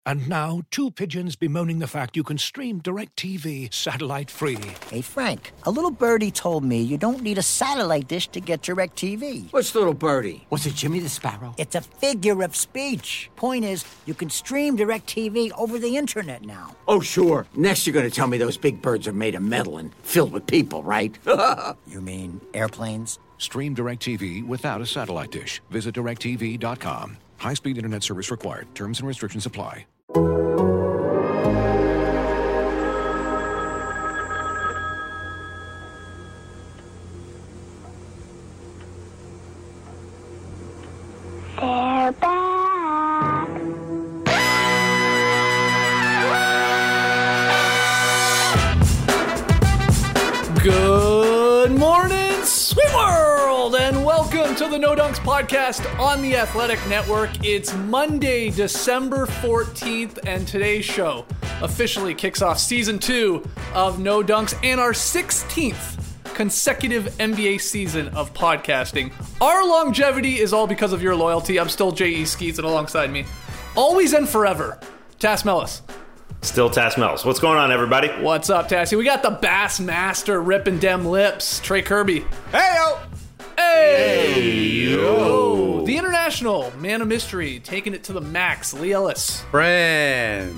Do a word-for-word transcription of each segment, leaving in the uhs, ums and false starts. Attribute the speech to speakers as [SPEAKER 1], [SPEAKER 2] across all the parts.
[SPEAKER 1] And now, two pigeons bemoaning the fact you can stream DirecTV satellite-free.
[SPEAKER 2] Hey, Frank, a little birdie told me you don't need a satellite dish to get DirecTV.
[SPEAKER 3] What's little birdie? Was it Jimmy the Sparrow?
[SPEAKER 2] It's a figure of speech. Point is, you can stream DirecTV over the internet now.
[SPEAKER 3] Oh, sure. Next you're going to tell me those big birds are made of metal and filled with people, right?
[SPEAKER 2] You mean airplanes?
[SPEAKER 1] Stream DirecTV without a satellite dish. Visit direct T V dot com. High-speed internet service required. Terms and restrictions apply.
[SPEAKER 4] They're back.
[SPEAKER 5] Good morning, sweet world, and welcome to the No Dunks podcast on the Athletic Network. It's Monday, December fourteenth, and today's show officially kicks off season two of No Dunks and our sixteenth consecutive N B A season of podcasting. Our longevity is all because of your loyalty. I'm still J E Skeets, and alongside me, always and forever, Tass Mellis.
[SPEAKER 6] Still Tass Mellis. What's going on, everybody?
[SPEAKER 5] What's up, Tassie? We got the Bass Master ripping dem lips, Trey Kirby.
[SPEAKER 7] Hey-o!
[SPEAKER 5] Hey-yo! The international man of mystery, taking it to the max, Lee Ellis.
[SPEAKER 7] Friend.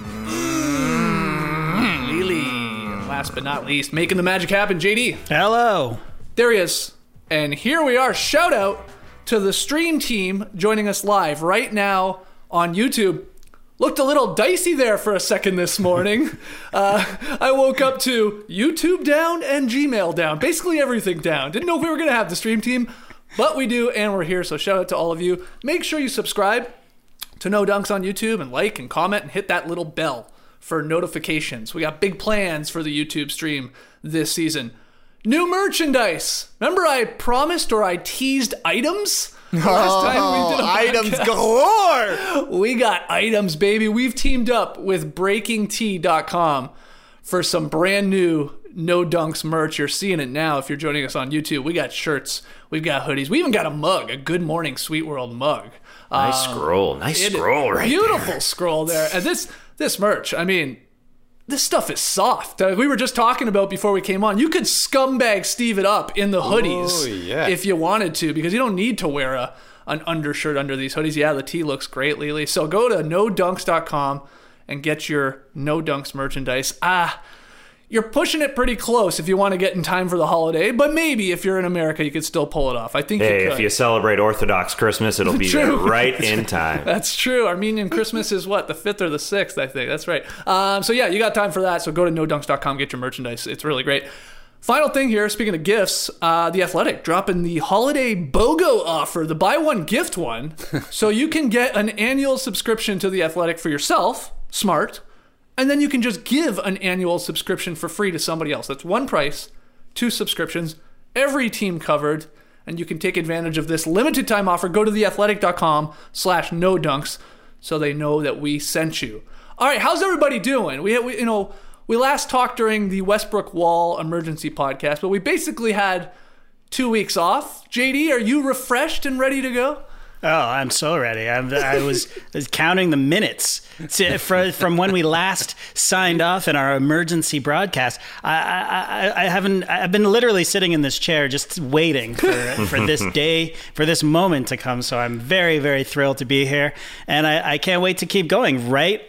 [SPEAKER 5] Mm-hmm. Lily. And last but not least, making the magic happen, J D.
[SPEAKER 8] Hello.
[SPEAKER 5] There he is. And here we are. Shout out to the stream team joining us live right now on YouTube. Looked a little dicey there for a second this morning. Uh, I woke up to YouTube down and Gmail down. Basically everything down. Didn't know if we were going to have the stream team, but we do, and we're here, so shout out to all of you. Make sure you subscribe to No Dunks on YouTube and like and comment and hit that little bell for notifications. We got big plans for the YouTube stream this season. New merchandise. Remember I promised or I teased items? Last time we did a
[SPEAKER 7] items
[SPEAKER 5] podcast.
[SPEAKER 7] galore!
[SPEAKER 5] We got items, baby. We've teamed up with breaking tea dot com for some brand new No Dunks merch. You're seeing it now if you're joining us on YouTube. We got shirts. We've got hoodies. We even got a mug, a Good Morning Sweet World mug.
[SPEAKER 6] Nice
[SPEAKER 5] um,
[SPEAKER 6] scroll. Nice scroll right
[SPEAKER 5] beautiful
[SPEAKER 6] there.
[SPEAKER 5] Beautiful scroll there. And this this merch, I mean, this stuff is soft. Uh, we were just talking about before we came on. You could scumbag Steve it up in the hoodies
[SPEAKER 7] oh, yeah.
[SPEAKER 5] if you wanted to, because you don't need to wear a an undershirt under these hoodies. Yeah, the tee looks great, Lily. So go to no dunks dot com and get your No Dunks merchandise. Ah, you're pushing it pretty close if you want to get in time for the holiday, but maybe if you're in America, you could still pull it off. I think
[SPEAKER 6] Hey,
[SPEAKER 5] you could.
[SPEAKER 6] if you celebrate Orthodox Christmas, it'll be there right in time.
[SPEAKER 5] That's true. Armenian Christmas is what? The fifth or the sixth, I think. That's right. Um, so yeah, you got time for that. So go to no dunks dot com, get your merchandise. It's really great. Final thing here, speaking of gifts, uh, The Athletic dropping the holiday BOGO offer, the buy one, gift one. So you can get an annual subscription to The Athletic for yourself, smart, and then you can just give an annual subscription for free to somebody else. That's one price, two subscriptions, every team covered, and you can take advantage of this limited time offer. Go to the athletic dot com slash no dunks so they know that we sent you. All right, how's everybody doing? We, we you know... We last talked during the Westbrook Wall emergency podcast, but we basically had two weeks off. J D, are you refreshed and ready to go?
[SPEAKER 8] Oh, I'm so ready. I'm, I was, was counting the minutes to, for, from when we last signed off in our emergency broadcast. I, I, I haven't. I've been literally sitting in this chair just waiting for for this day, for this moment to come. So I'm very, very thrilled to be here, and I, I can't wait to keep going right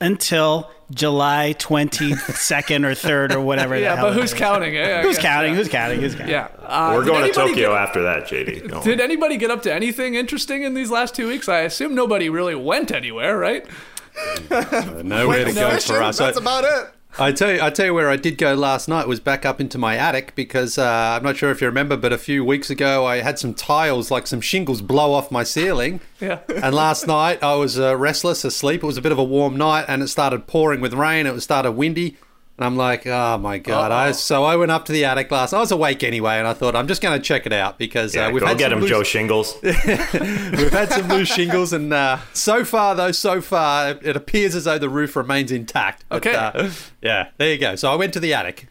[SPEAKER 8] until July twenty-second or third or whatever.
[SPEAKER 5] Yeah,
[SPEAKER 8] the hell
[SPEAKER 5] but who's
[SPEAKER 8] it is.
[SPEAKER 5] counting? Yeah,
[SPEAKER 8] Who's
[SPEAKER 5] yeah,
[SPEAKER 8] counting?
[SPEAKER 5] yeah.
[SPEAKER 8] Who's counting? Who's counting?
[SPEAKER 5] Yeah. Uh,
[SPEAKER 6] We're going to
[SPEAKER 5] did anybody
[SPEAKER 6] Tokyo
[SPEAKER 5] get-
[SPEAKER 6] after that, J D. Don't
[SPEAKER 5] Did anybody get up to anything interesting in these last two weeks? I assume nobody really went anywhere, right?
[SPEAKER 7] Uh, nowhere to go for us.
[SPEAKER 9] That's
[SPEAKER 7] I,
[SPEAKER 9] about it.
[SPEAKER 7] I tell you, I tell you where I did go last night was back up into my attic because uh, I'm not sure if you remember, but a few weeks ago I had some tiles, like some shingles, blow off my ceiling.
[SPEAKER 5] Yeah.
[SPEAKER 7] And last night I was uh, restless, asleep. It was a bit of a warm night, and it started pouring with rain. It was started windy. And I'm like, oh my God. I, so I went up to the attic last, I was awake anyway, and I thought, I'm just going to check it out because
[SPEAKER 6] Yeah,
[SPEAKER 7] uh, we've
[SPEAKER 6] go
[SPEAKER 7] had
[SPEAKER 6] get
[SPEAKER 7] some
[SPEAKER 6] him,
[SPEAKER 7] loose,
[SPEAKER 6] Joe Shingles.
[SPEAKER 7] we've had some loose shingles, and uh, so far, though, so far, it appears as though the roof remains intact. But,
[SPEAKER 5] Okay.
[SPEAKER 7] Uh, yeah, there you go. So I went to the attic.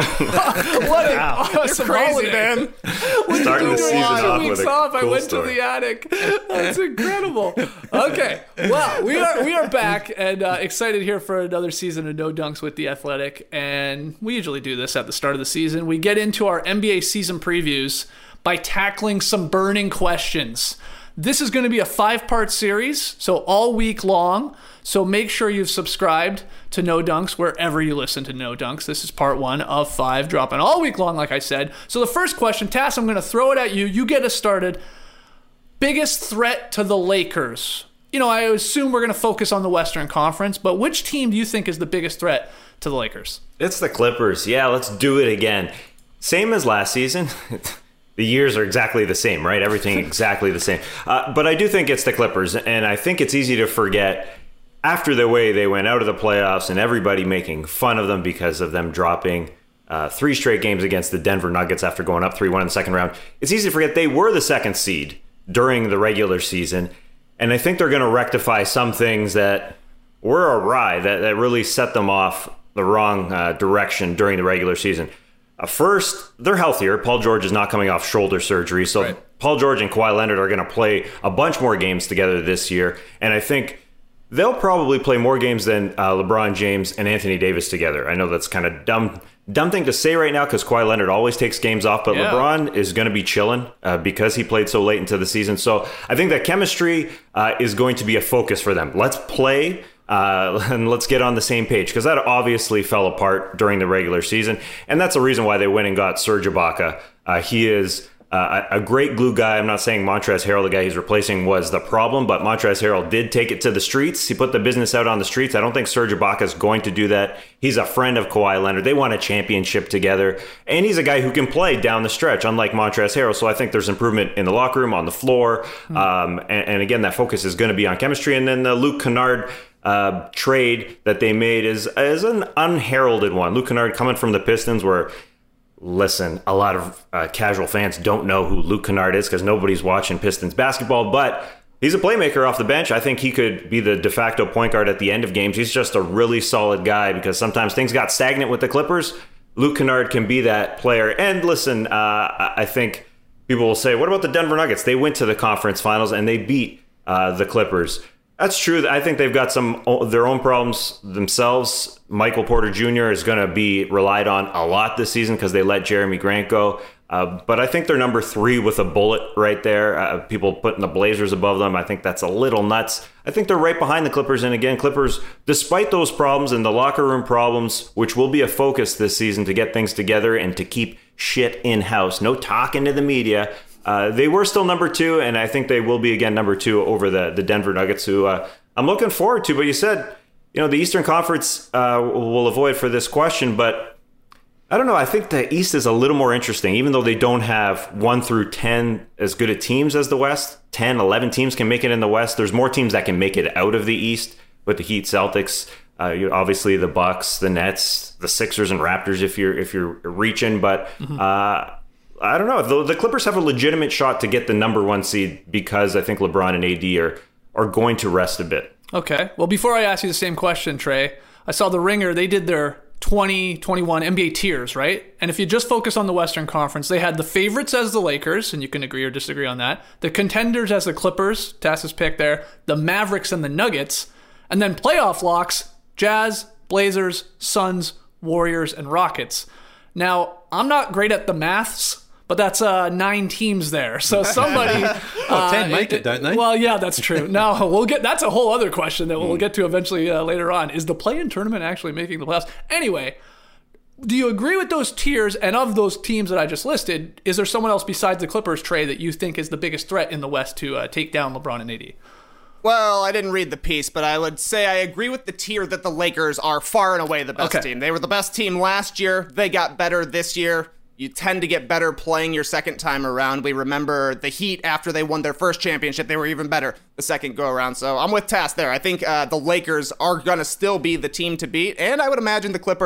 [SPEAKER 5] What an awesome
[SPEAKER 9] crazy,
[SPEAKER 5] holiday.
[SPEAKER 9] man.
[SPEAKER 6] Starting the season
[SPEAKER 5] Two
[SPEAKER 6] off
[SPEAKER 5] weeks
[SPEAKER 6] with a
[SPEAKER 5] off, I
[SPEAKER 6] cool
[SPEAKER 5] went
[SPEAKER 6] story.
[SPEAKER 5] to the attic. That's incredible. Okay, well, we are we are back and uh, excited here for another season of No Dunks with the Athletic. And we usually do this at the start of the season. We get into our N B A season previews by tackling some burning questions. This is going to be a five-part series, so all week long. So make sure you've subscribed to No Dunks wherever you listen to No Dunks. This is part one of five, dropping all week long, like I said. So the first question, Tass, I'm going to throw it at you. You get us started. Biggest threat to the Lakers? You know, I assume we're going to focus on the Western Conference, but which team do you think is the biggest threat to the Lakers?
[SPEAKER 6] It's the Clippers. Yeah, let's do it again. Same as last season. The years are exactly the same, right? Everything exactly the same. Uh, but I do think it's the Clippers, and I think it's easy to forget after the way they went out of the playoffs and everybody making fun of them because of them dropping uh, three straight games against the Denver Nuggets after going up three one in the second round. It's easy to forget they were the second seed during the regular season, and I think they're going to rectify some things that were awry, that, that really set them off the wrong uh, direction during the regular season. Uh, first, they're healthier. Paul George is not coming off shoulder surgery, so right. Paul George and Kawhi Leonard are going to play a bunch more games together this year, and I think they'll probably play more games than uh, LeBron James and Anthony Davis together. I know that's kind of dumb dumb thing to say right now because Kawhi Leonard always takes games off, but yeah. LeBron is going to be chilling uh, because he played so late into the season. So I think that chemistry uh, is going to be a focus for them. Let's play uh, and let's get on the same page because that obviously fell apart during the regular season. And that's the reason why they went and got Serge Ibaka. Uh, he is Uh, a great glue guy. I'm not saying Montrezl Harrell, the guy he's replacing, was the problem, but Montrezl Harrell did take it to the streets. He put the business out on the streets. I don't think Serge Ibaka is going to do that. He's a friend of Kawhi Leonard. They won a championship together, and he's a guy who can play down the stretch, unlike Montrezl Harrell. So I think there's improvement in the locker room, on the floor, mm-hmm. um, and, and again, that focus is going to be on chemistry. And then the Luke Kennard uh, trade that they made is, is an unheralded one. Luke Kennard coming from the Pistons, where listen, a lot of uh, casual fans don't know who Luke Kennard is because nobody's watching Pistons basketball, but he's a playmaker off the bench. I think he could be the de facto point guard at the end of games. He's just a really solid guy because sometimes things got stagnant with the Clippers. Luke Kennard can be that player. And listen, uh, I think people will say, what about the Denver Nuggets? They went to the conference finals and they beat uh, the Clippers. That's true. I think they've got some of their own problems themselves. Michael Porter Junior is going to be relied on a lot this season because they let Jeremy Grant go. Uh, but I think they're number three with a bullet right there. Uh, people putting the Blazers above them, I think that's a little nuts. I think they're right behind the Clippers. And again, Clippers, despite those problems and the locker room problems, which will be a focus this season to get things together and to keep shit in-house, no talking to the media, Uh, they were still number two, and I think they will be again number two over the, the Denver Nuggets, who uh, I'm looking forward to. But you said, you know, the Eastern Conference uh, will avoid for this question, but I don't know. I think the East is a little more interesting, even though they don't have one through ten as good of teams as the West. ten, eleven teams can make it in the West. There's more teams that can make it out of the East with the Heat, Celtics, uh, you obviously the Bucks, the Nets, the Sixers, and Raptors if you're if you're reaching, but. Mm-hmm. Uh, I don't know. The, the Clippers have a legitimate shot to get the number one seed because I think LeBron and A D are, are going to rest a bit.
[SPEAKER 5] Okay. Well, before I ask you the same question, Trey, I saw The Ringer. They did their twenty twenty-one N B A tiers, right? And if you just focus on the Western Conference, they had the favorites as the Lakers, and you can agree or disagree on that. The contenders as the Clippers, Tass's pick there. The Mavericks and the Nuggets. And then playoff locks, Jazz, Blazers, Suns, Warriors, and Rockets. Now, I'm not great at the maths, but that's uh, nine teams there. So somebody...
[SPEAKER 7] well, ten uh, make it, don't they?
[SPEAKER 5] Well, yeah, that's true. No, we'll get... That's a whole other question that we'll get to eventually uh, later on. Is the play-in tournament actually making the playoffs? Anyway, do you agree with those tiers? And of those teams that I just listed, is there someone else besides the Clippers, Trey, that you think is the biggest threat in the West to uh, take down LeBron and A D?
[SPEAKER 9] Well, I didn't read the piece, but I would say I agree with the tier that the Lakers are far and away the best okay. team. They were the best team last year. They got better this year. You tend to get better playing your second time around. We remember the Heat after they won their first championship. They were even better the second go around. So I'm with Tass there. I think uh, the Lakers are going to still be the team to beat. And I would imagine the Clippers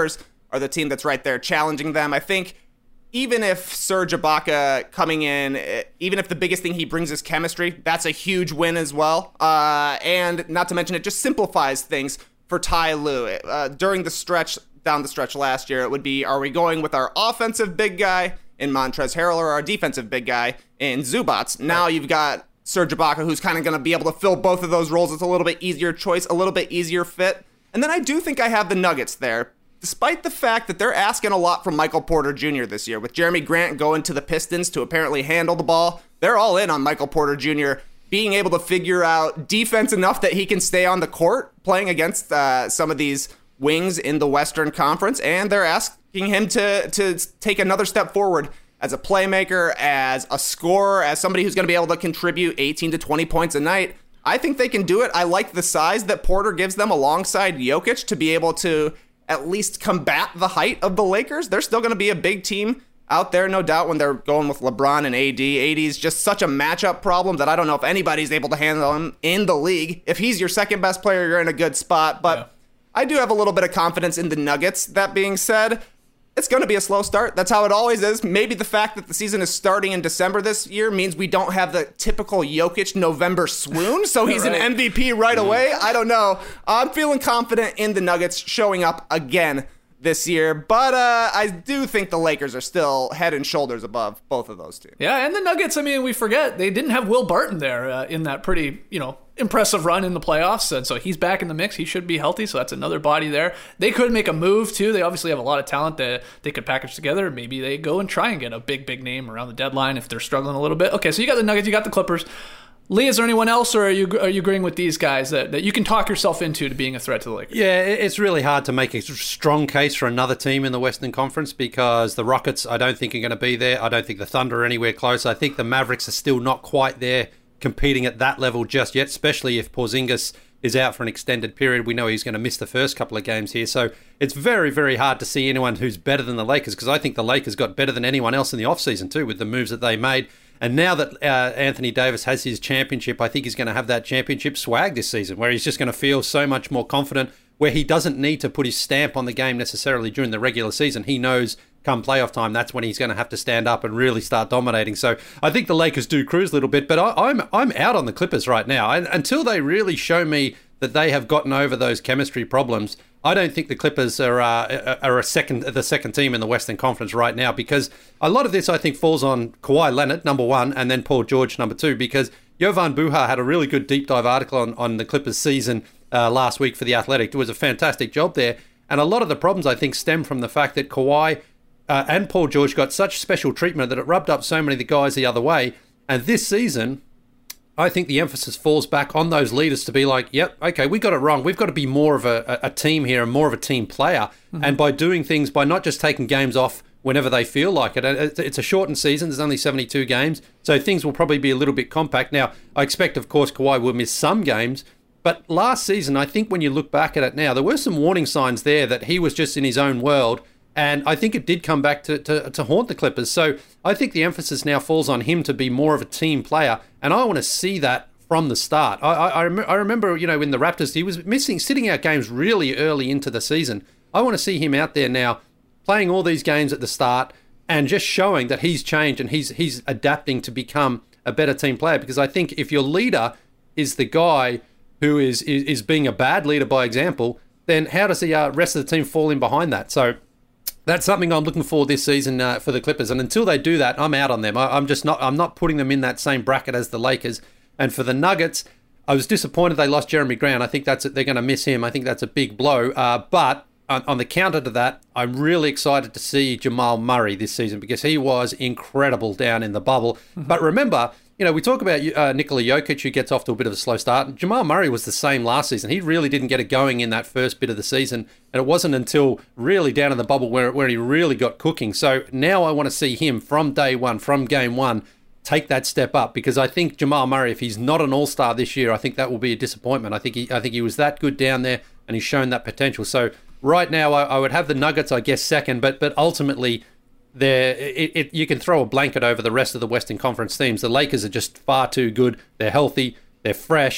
[SPEAKER 9] are the team that's right there challenging them. I think even if Serge Ibaka coming in, even if the biggest thing he brings is chemistry, that's a huge win as well. Uh, and not to mention, it just simplifies things for Ty Lue. Uh, during the stretch, down the stretch last year, it would be, are we going with our offensive big guy in Montrezl Harrell or our defensive big guy in Zubats? Now you've got Serge Ibaka, who's kind of going to be able to fill both of those roles. It's a little bit easier choice, a little bit easier fit. And then I do think I have the Nuggets there, despite the fact that they're asking a lot from Michael Porter Junior this year. With Jeremy Grant going to the Pistons to apparently handle the ball, they're all in on Michael Porter Junior being able to figure out defense enough that he can stay on the court playing against uh, some of these wings in the Western Conference, and they're asking him to to take another step forward as a playmaker, as a scorer, as somebody who's going to be able to contribute eighteen to twenty points a night. I think they can do it. I like the size that Porter gives them alongside Jokic to be able to at least combat the height of the Lakers. They're still going to be a big team out there, no doubt, when they're going with LeBron and A D. A D is just such a matchup problem that I don't know if anybody's able to handle him in the league. If he's your second best player, you're in a good spot. But yeah. I do have a little bit of confidence in the Nuggets. That being said, it's going to be a slow start. That's how it always is. Maybe the fact that the season is starting in December this year means we don't have the typical Jokic November swoon, so he's right. an M V P right away. I don't know. I'm feeling confident in the Nuggets showing up again this year, but uh, I do think the Lakers are still head and shoulders above both of those teams.
[SPEAKER 5] Yeah, and the Nuggets, I mean, we forget, they didn't have Will Barton there uh, in that pretty, you know, impressive run in the playoffs, and so he's back in the mix. He should be healthy, so that's another body there. They could make a move, too. They obviously have a lot of talent that they could package together. Maybe they go and try and get a big, big name around the deadline if they're struggling a little bit. Okay, so you got the Nuggets, you got the Clippers. Lee, is there anyone else, or are you are you agreeing with these guys that, that you can talk yourself into to being a threat to the Lakers?
[SPEAKER 7] Yeah, it's really hard to make a strong case for another team in the Western Conference because the Rockets, I don't think, are going to be there. I don't think the Thunder are anywhere close. I think the Mavericks are still not quite there competing at that level just yet, especially if Porzingis is out for an extended period. We know he's going to miss the first couple of games here. So it's very, very hard to see anyone who's better than the Lakers because I think the Lakers got better than anyone else in the offseason too with the moves that they made. And now that uh, Anthony Davis has his championship, I think he's going to have that championship swag this season where he's just going to feel so much more confident, where he doesn't need to put his stamp on the game necessarily during the regular season. He knows come playoff time, that's when he's going to have to stand up and really start dominating. So I think the Lakers do cruise a little bit, but I, I'm I'm out on the Clippers right now. And until they really show me that they have gotten over those chemistry problems, I don't think the Clippers are uh, are a second the second team in the Western Conference right now because a lot of this I think falls on Kawhi Leonard, number one, and then Paul George, number two, because Jovan Buha had a really good deep dive article on, on the Clippers season uh, last week for The Athletic. It was a fantastic job there. And a lot of the problems I think stem from the fact that Kawhi uh, and Paul George got such special treatment that it rubbed up so many of the guys the other way. And this season, I think the emphasis falls back on those leaders to be like, yep, okay, we got it wrong. We've got to be more of a, a team here and more of a team player. Mm-hmm. And by doing things, by not just taking games off whenever they feel like it. It's a shortened season. There's only seventy-two games. So things will probably be a little bit compact. Now, I expect, of course, Kawhi will miss some games. But last season, I think when you look back at it now, there were some warning signs there that he was just in his own world. And I think it did come back to, to, to haunt the Clippers. So I think the emphasis now falls on him to be more of a team player. And I want to see that from the start. I, I, I, rem- I remember, you know, in the Raptors, he was missing, sitting out games really early into the season. I want to see him out there now playing all these games at the start and just showing that he's changed and he's he's adapting to become a better team player. Because I think if your leader is the guy who is is, is being a bad leader by example, then how does the uh, rest of the team fall in behind that? So that's something I'm looking for this season uh, for the Clippers. And until they do that, I'm out on them. I, I'm just not I'm not putting them in that same bracket as the Lakers. And for the Nuggets, I was disappointed they lost Jeremy Grant. I think that's they're going to miss him. I think that's a big blow. Uh, but on, on the counter to that, I'm really excited to see Jamal Murray this season because he was incredible down in the bubble. Mm-hmm. But remember, you know, we talk about uh, Nikola Jokic, who gets off to a bit of a slow start. Jamal Murray was the same last season. He really didn't get it going in that first bit of the season. And it wasn't until really down in the bubble where, where he really got cooking. So now I want to see him from day one, from game one, take that step up because I think Jamal Murray, if he's not an all-star this year, I think that will be a disappointment. I think he, I think he was that good down there and he's shown that potential. So right now I, I would have the Nuggets, I guess, second, but but ultimately there it, it, you can throw a blanket over the rest of the Western Conference teams. The Lakers are just far too good. They're healthy. They're fresh.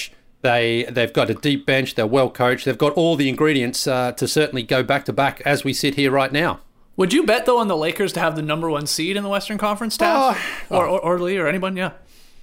[SPEAKER 7] They, they've got a deep bench. They're well coached. They've got all the ingredients uh, to certainly go back-to-back as we sit here right now.
[SPEAKER 5] Would you bet, though, on the Lakers to have the number one seed in the Western Conference, Taff? Oh, or, or, or Lee or anyone? Yeah.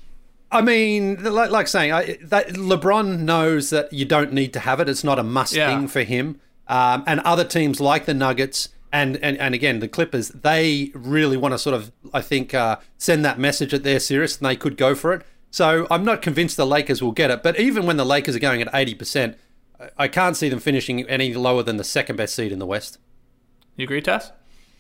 [SPEAKER 7] I mean, like, like saying, I, that LeBron knows that you don't need to have it. It's not a must
[SPEAKER 5] Yeah.
[SPEAKER 7] thing for him. Um, and other teams like the Nuggets and, and, and again, the Clippers, they really want to sort of, I think, uh, send that message that they're serious and they could go for it. So I'm not convinced the Lakers will get it. But even when the Lakers are going at eighty percent, I can't see them finishing any lower than the second best seed in the West.
[SPEAKER 5] You agree, Tess?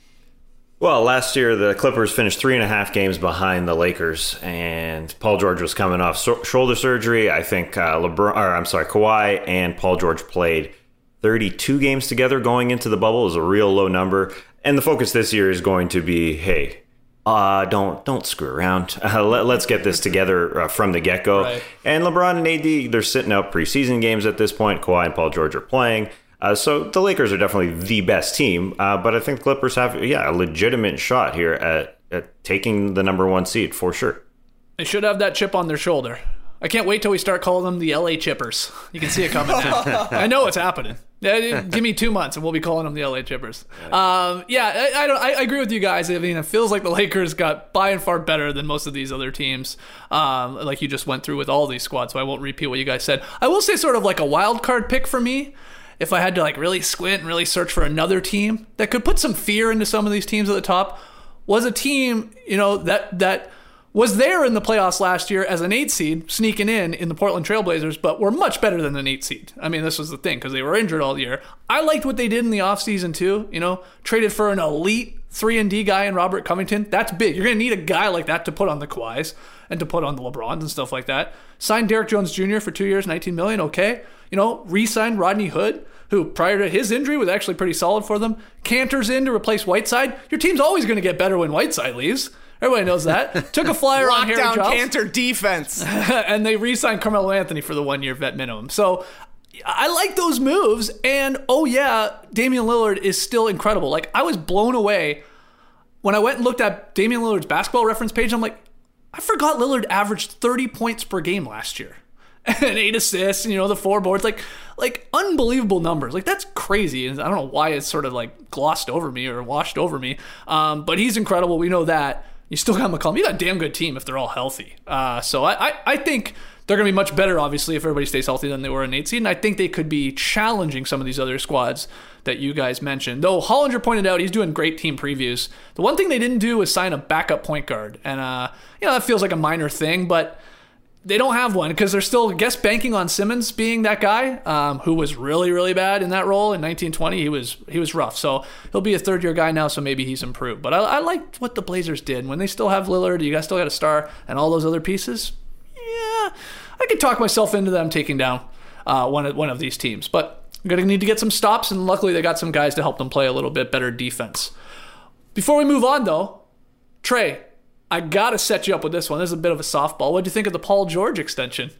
[SPEAKER 6] Well, last year the Clippers finished three and a half games behind the Lakers, and Paul George was coming off so- shoulder surgery. I think uh, LeBron, or I'm sorry, Kawhi and Paul George played thirty-two games together going into the bubble. It was a real low number, and the focus this year is going to be, hey, uh, don't don't screw around. Uh, let, let's get this together uh, from the get-go.
[SPEAKER 5] Right.
[SPEAKER 6] And LeBron and A D, they're sitting out preseason games at this point. Kawhi and Paul George are playing. Uh, so the Lakers are definitely the best team, uh, but I think the Clippers have, yeah, a legitimate shot here at, at taking the number one seed for sure.
[SPEAKER 5] They should have that chip on their shoulder. I can't wait till we start calling them the L A Chippers. You can see it coming now. I know it's happening. Give me two months and we'll be calling them the L A Chippers. Um, yeah, I, I, don't, I agree with you guys. I mean, it feels like the Lakers got by and far better than most of these other teams, um, like you just went through with all these squads, so I won't repeat what you guys said. I will say sort of like a wild card pick for me, if I had to like really squint and really search for another team that could put some fear into some of these teams at the top, was a team, you know, that that was there in the playoffs last year as an eight seed, sneaking in in the Portland Trailblazers, but were much better than an eight seed. I mean, this was the thing, because they were injured all year. I liked what they did in the offseason too, you know, traded for an elite three and D guy in Robert Covington. That's big. You're going to need a guy like that to put on the Kawhis and to put on the LeBrons and stuff like that. Signed Derek Jones Junior for two years, nineteen million dollars, okay. You know, re-signed Rodney Hood, who prior to his injury was actually pretty solid for them. Cantor's in to replace Whiteside. Your team's always going to get better when Whiteside leaves. Everybody knows that. Took a flyer on Harry
[SPEAKER 9] Lockdown
[SPEAKER 5] Giles.
[SPEAKER 9] Cantor defense.
[SPEAKER 5] And they re-signed Carmelo Anthony for the one-year vet minimum. So I like those moves. And, oh, yeah, Damian Lillard is still incredible. Like, I was blown away when I went and looked at Damian Lillard's basketball reference page. I'm like, I forgot Lillard averaged thirty points per game last year. And eight assists, you know, the four boards, like, like unbelievable numbers. Like, that's crazy. And I don't know why it's sort of like glossed over me or washed over me. Um, but he's incredible. We know that. You still got McCollum. You got a damn good team if they're all healthy. Uh, so I, I, I think they're going to be much better, obviously, if everybody stays healthy than they were in eight seed. And I think they could be challenging some of these other squads that you guys mentioned. Though Hollinger pointed out he's doing great team previews. The one thing they didn't do was sign a backup point guard. And, uh, you know, that feels like a minor thing, but they don't have one because they're still, I guess, banking on Simmons being that guy um, who was really, really bad in that role in nineteen twenty. He was he was rough. So he'll be a third-year guy now, so maybe he's improved. But I, I liked what the Blazers did. When they still have Lillard, you guys still got a star, and all those other pieces, yeah, I could talk myself into them taking down uh, one, of, one of these teams. But I'm going to need to get some stops, and luckily they got some guys to help them play a little bit better defense. Before we move on, though, Trey, I got to set you up with this one. This is a bit of a softball. What do you think of the Paul George extension?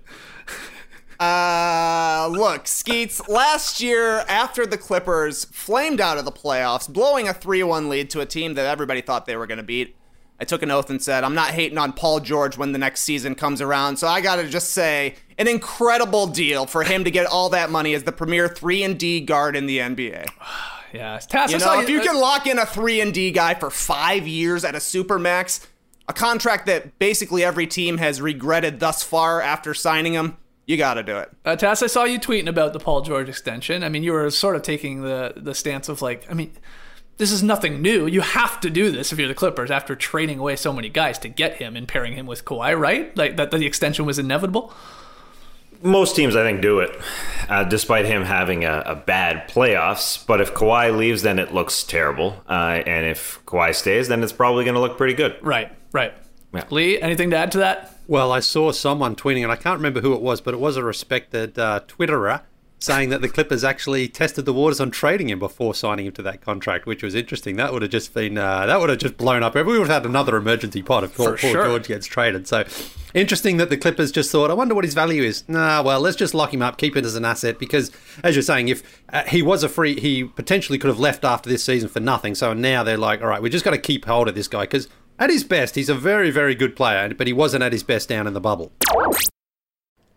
[SPEAKER 9] Uh, look, Skeets, last year after the Clippers flamed out of the playoffs, blowing a three one lead to a team that everybody thought they were going to beat, I took an oath and said, I'm not hating on Paul George when the next season comes around. So I got to just say, an incredible deal for him to get all that money as the premier three and D guard in the N B A.
[SPEAKER 5] Yeah, Tass,
[SPEAKER 9] you know, if you can lock in a three and D guy for five years at a supermax, a contract that basically every team has regretted thus far after signing him, you got to do it.
[SPEAKER 5] Uh, Tass, I saw you tweeting about the Paul George extension. I mean, you were sort of taking the, the stance of like, I mean, this is nothing new. You have to do this if you're the Clippers after trading away so many guys to get him and pairing him with Kawhi, right? Like that the extension was inevitable?
[SPEAKER 6] Most teams, I think, do it, uh, despite him having a, a bad playoffs. But if Kawhi leaves, then it looks terrible. Uh, and if Kawhi stays, then it's probably going to look pretty good.
[SPEAKER 5] Right, right.
[SPEAKER 6] Yeah.
[SPEAKER 5] Lee, anything to add to that?
[SPEAKER 7] Well, I saw someone tweeting, and I can't remember who it was, but it was a respected uh, Twitterer saying that the Clippers actually tested the waters on trading him before signing him to that contract, which was interesting. That would have just been, uh, that would have just blown up. We would have had another emergency pot if Paul, Paul George gets traded. So interesting that the Clippers just thought, I wonder what his value is. Nah, well, let's just lock him up, keep it as an asset, because as you're saying, if uh, he was a free, he potentially could have left after this season for nothing. So now they're like, all right, we just got to keep hold of this guy, because at his best, he's a very, very good player, but he wasn't at his best down in the bubble.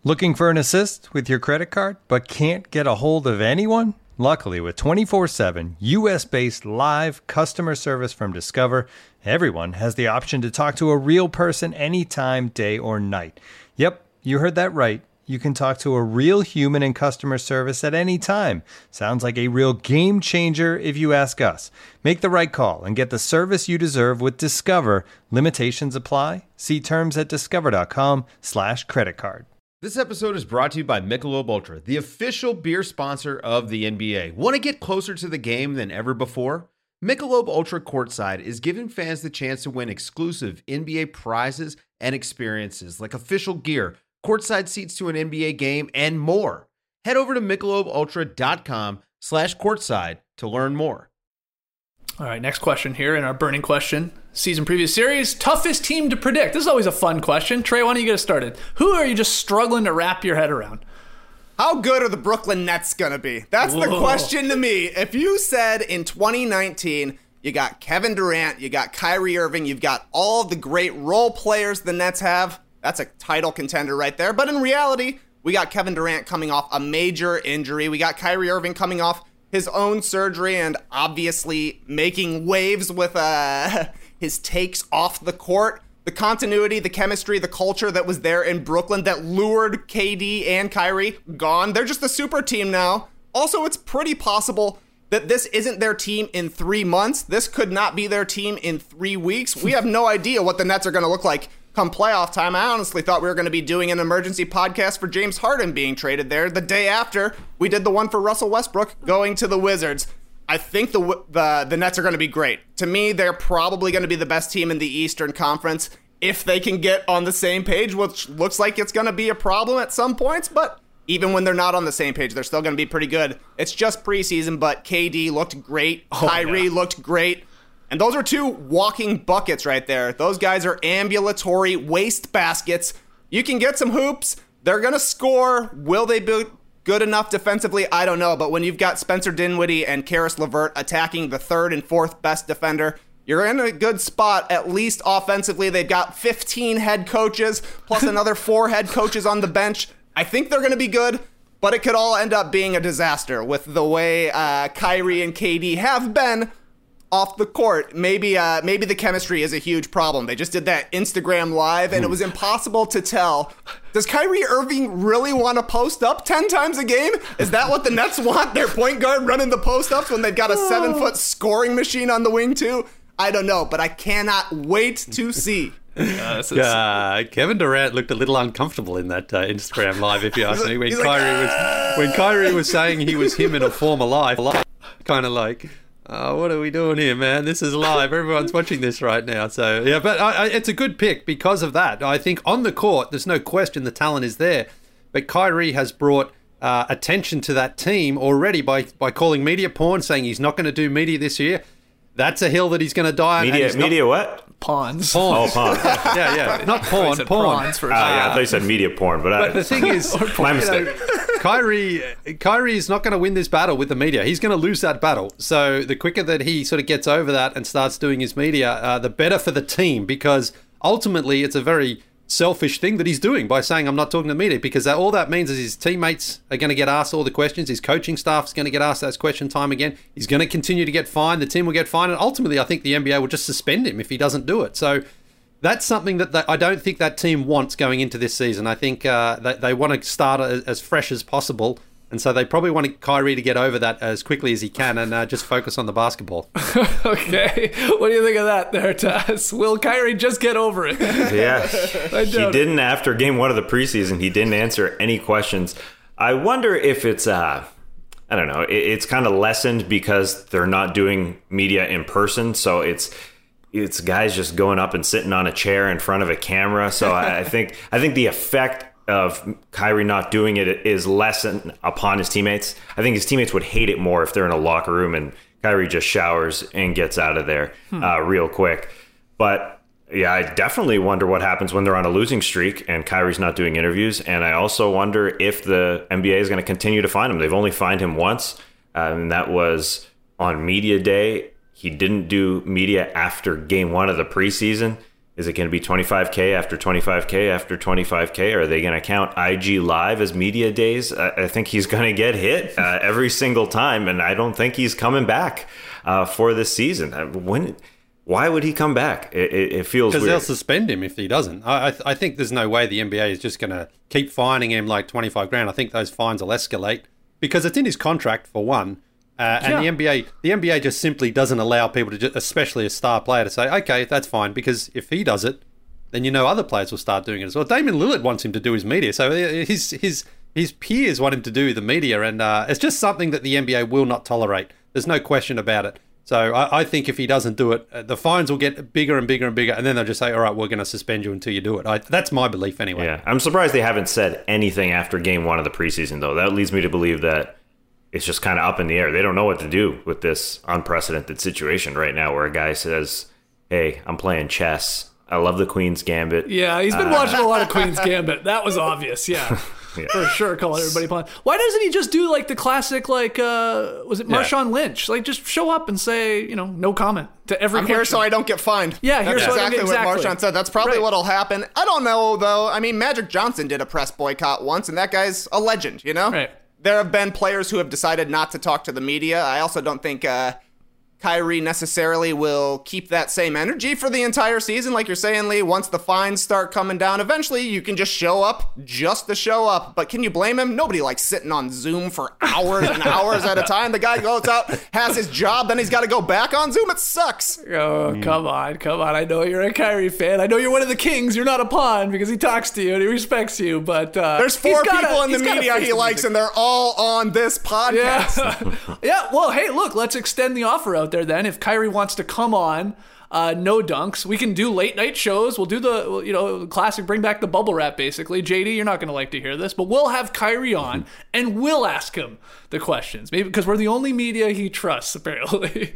[SPEAKER 10] Looking for an assist with your credit card, but can't get a hold of anyone? Luckily, with twenty-four seven U S-based live customer service from Discover, everyone has the option to talk to a real person anytime, day or night. Yep, you heard that right. You can talk to a real human in customer service at any time. Sounds like a real game changer if you ask us. Make the right call and get the service you deserve with Discover. Limitations apply. See terms at discover.com slash credit card.
[SPEAKER 11] This episode is brought to you by Michelob Ultra, the official beer sponsor of the N B A. Want to get closer to the game than ever before? Michelob Ultra Courtside is giving fans the chance to win exclusive N B A prizes and experiences like official gear, courtside seats to an N B A game, and more. Head over to michelobultra.com slash courtside to learn more.
[SPEAKER 5] All right, next question here in our burning question. Season preview series, toughest team to predict. This is always a fun question. Trey, why don't you get us started? Who are you just struggling to wrap your head around?
[SPEAKER 9] How good are the Brooklyn Nets going to be? That's Whoa. the question to me. If you said in twenty nineteen, you got Kevin Durant, you got Kyrie Irving, you've got all the great role players the Nets have, that's a title contender right there. But in reality, we got Kevin Durant coming off a major injury. We got Kyrie Irving coming off his own surgery and obviously making waves with uh, his takes off the court. The continuity, the chemistry, the culture that was there in Brooklyn that lured K D and Kyrie, gone. They're just a super team now. Also, it's pretty possible that this isn't their team in three months. This could not be their team in three weeks. We have no idea what the Nets are going to look like come playoff time. I honestly thought we were going to be doing an emergency podcast for James Harden being traded there the day after we did the one for Russell Westbrook going to the Wizards. I think the the, the Nets are going to be great. To me, they're probably going to be the best team in the Eastern Conference if they can get on the same page, which looks like it's going to be a problem at some points, but even when they're not on the same page, they're still going to be pretty good. It's just preseason, but K D looked great. Oh, Kyrie yeah. looked great. And those are two walking buckets right there. Those guys are ambulatory waste baskets. You can get some hoops. They're going to score. Will they be good enough defensively? I don't know. But when you've got Spencer Dinwiddie and Karis LeVert attacking the third and fourth best defender, you're in a good spot, at least offensively. They've got fifteen head coaches, plus another four head coaches on the bench. I think they're going to be good, but it could all end up being a disaster with the way uh, Kyrie and K D have been off the court. Maybe uh, maybe the chemistry is a huge problem. They just did that Instagram Live, and it was impossible to tell. Does Kyrie Irving really want to post up ten times a game? Is that what the Nets want? Their point guard running the post-ups when they've got a seven-foot scoring machine on the wing, too? I don't know, but I cannot wait to see.
[SPEAKER 7] Uh, is... uh, Kevin Durant looked a little uncomfortable in that uh, Instagram Live, if you ask me. When Kyrie like, was when Kyrie was saying he was him in a former life, kind of like, oh, what are we doing here, man? This is live. Everyone's watching this right now. So yeah, but I, I, it's a good pick because of that. I think on the court, there's no question the talent is there, but Kyrie has brought uh, attention to that team already by by calling media porn, saying he's not going to do media this year. That's a hill that he's going to die on.
[SPEAKER 6] Media, media not... what?
[SPEAKER 5] Pawns.
[SPEAKER 6] Pawns. Oh, pawns.
[SPEAKER 7] yeah, yeah. Not porn, porn.
[SPEAKER 6] For uh, yeah, I thought you said media porn, but,
[SPEAKER 7] but
[SPEAKER 6] I...
[SPEAKER 7] the thing is,
[SPEAKER 6] my mistake.
[SPEAKER 7] Know, Kyrie, Kyrie is not going to win this battle with the media. He's going to lose that battle. So the quicker that he sort of gets over that and starts doing his media, uh, the better for the team, because ultimately it's a very selfish thing that he's doing by saying, I'm not talking to media, because that, all that means is his teammates are going to get asked all the questions. His coaching staff is going to get asked that question time again. He's going to continue to get fined. The team will get fined. And ultimately, I think the N B A will just suspend him if he doesn't do it. So that's something that they, I don't think that team wants going into this season. I think uh, they, they want to start as, as fresh as possible. And so they probably want Kyrie to get over that as quickly as he can and uh, just focus on the basketball.
[SPEAKER 5] Okay. What do you think of that there, Taz? Will Kyrie just get over it?
[SPEAKER 6] Yeah. He didn't after game one of the preseason. He didn't answer any questions. I wonder if it's, uh, I don't know, it, it's kind of lessened because they're not doing media in person. So it's it's guys just going up and sitting on a chair in front of a camera. So I, I think I think the effect of Kyrie not doing it is lessened upon his teammates. I think his teammates would hate it more if they're in a locker room and Kyrie just showers and gets out of there hmm. uh, real quick. But yeah, I definitely wonder what happens when they're on a losing streak and Kyrie's not doing interviews. And I also wonder if the N B A is going to continue to find him. They've only fined him once, uh, and that was on media day. He didn't do media after game one of the preseason. Is it going to be twenty-five K after twenty-five K after twenty-five K? Are they going to count I G Live as media days? I, I think he's going to get hit uh, every single time, and I don't think he's coming back uh, for this season. When? Why would he come back? It, it, it feels
[SPEAKER 7] because
[SPEAKER 6] weird.
[SPEAKER 7] they'll suspend him if he doesn't. I, I, I think there's no way the N B A is just going to keep fining him like twenty-five grand. I think those fines will escalate because it's in his contract for one. Uh, and
[SPEAKER 5] Yeah.
[SPEAKER 7] the N B A, the N B A just simply doesn't allow people to, just, especially a star player, to say, "Okay, that's fine," because if he does it, then you know other players will start doing it as well. Damian Lillard wants him to do his media, so his his his peers want him to do the media, and uh, it's just something that the N B A will not tolerate. There's no question about it. So I, I think if he doesn't do it, uh, the fines will get bigger and bigger and bigger, and then they'll just say, "All right, we're going to suspend you until you do it." I, that's my belief anyway.
[SPEAKER 6] Yeah, I'm surprised they haven't said anything after game one of the preseason, though. That leads me to believe that it's just kind of up in the air. They don't know what to do with this unprecedented situation right now where a guy says, hey, I'm playing chess. I love the Queen's Gambit.
[SPEAKER 5] Yeah, he's been
[SPEAKER 6] uh,
[SPEAKER 5] watching a lot of Queen's Gambit. That was obvious, yeah.
[SPEAKER 6] Yeah.
[SPEAKER 5] For sure, calling everybody playing. Why doesn't he just do like the classic, like, uh, was it Marshawn Lynch? Like, just show up and say, you know, no comment to every
[SPEAKER 9] I'm
[SPEAKER 5] question.
[SPEAKER 9] here so I don't get fined.
[SPEAKER 5] Yeah,
[SPEAKER 9] That's
[SPEAKER 5] here so I don't
[SPEAKER 9] exactly
[SPEAKER 5] get-
[SPEAKER 9] what
[SPEAKER 5] exactly.
[SPEAKER 9] Marshawn said. That's probably
[SPEAKER 5] Right.
[SPEAKER 9] what'll happen. I don't know, though. I mean, Magic Johnson did a press boycott once, and that guy's a legend, you know?
[SPEAKER 5] Right.
[SPEAKER 9] There have been players who have decided not to talk to the media. I also don't think uh, Kyrie necessarily will keep that same energy for the entire season. Like you're saying, Lee, once the fines start coming down, eventually you can just show up just to show up. But can you blame him? Nobody likes sitting on Zoom for hours and hours at a time. The guy goes out, has his job, then he's got to go back on Zoom. It sucks.
[SPEAKER 5] Oh, come on, come on. I know you're a Kyrie fan. I know you're one of the kings. You're not a pawn because he talks to you and he respects you. But uh,
[SPEAKER 9] There's four
[SPEAKER 5] he's gotta-
[SPEAKER 9] people in the
[SPEAKER 5] he's gotta
[SPEAKER 9] media
[SPEAKER 5] face
[SPEAKER 9] he
[SPEAKER 5] the
[SPEAKER 9] likes,
[SPEAKER 5] music.
[SPEAKER 9] and they're all on this podcast.
[SPEAKER 5] Yeah. Yeah, well, hey, look, let's extend the offer out there then. If Kyrie wants to come on, uh, no dunks, we can do late night shows. We'll do the, you know, classic bring back the bubble wrap, basically. J D, you're not going to like to hear this, but we'll have Kyrie on and we'll ask him the questions. Maybe because we're the only media he trusts, apparently.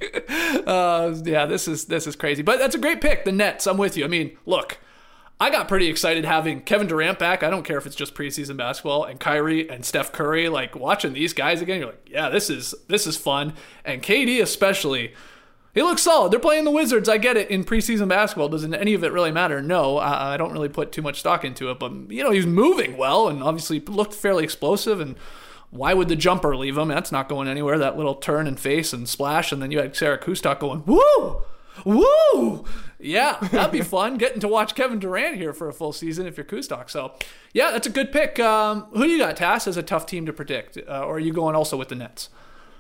[SPEAKER 5] uh, yeah, this is this is crazy. But that's a great pick, the Nets. I'm with you. I mean, look, I got pretty excited having Kevin Durant back. I don't care if it's just preseason basketball, and Kyrie and Steph Curry. Like, watching these guys again, you're like, yeah, this is this is fun. And K D especially, he looks solid. They're playing the Wizards. I get it. In preseason basketball, doesn't any of it really matter? No, I, I don't really put too much stock into it. But, you know, he's moving well and obviously looked fairly explosive. And why would the jumper leave him? That's not going anywhere. That little turn and face and splash. And then you had Sarah Kustok going, woo! Woo! Yeah, that'd be fun, getting to watch Kevin Durant here for a full season if you're Kustok. So, yeah, that's a good pick. Um, who do you got, Tass, as a tough team to predict? Uh, or are you going also with the Nets?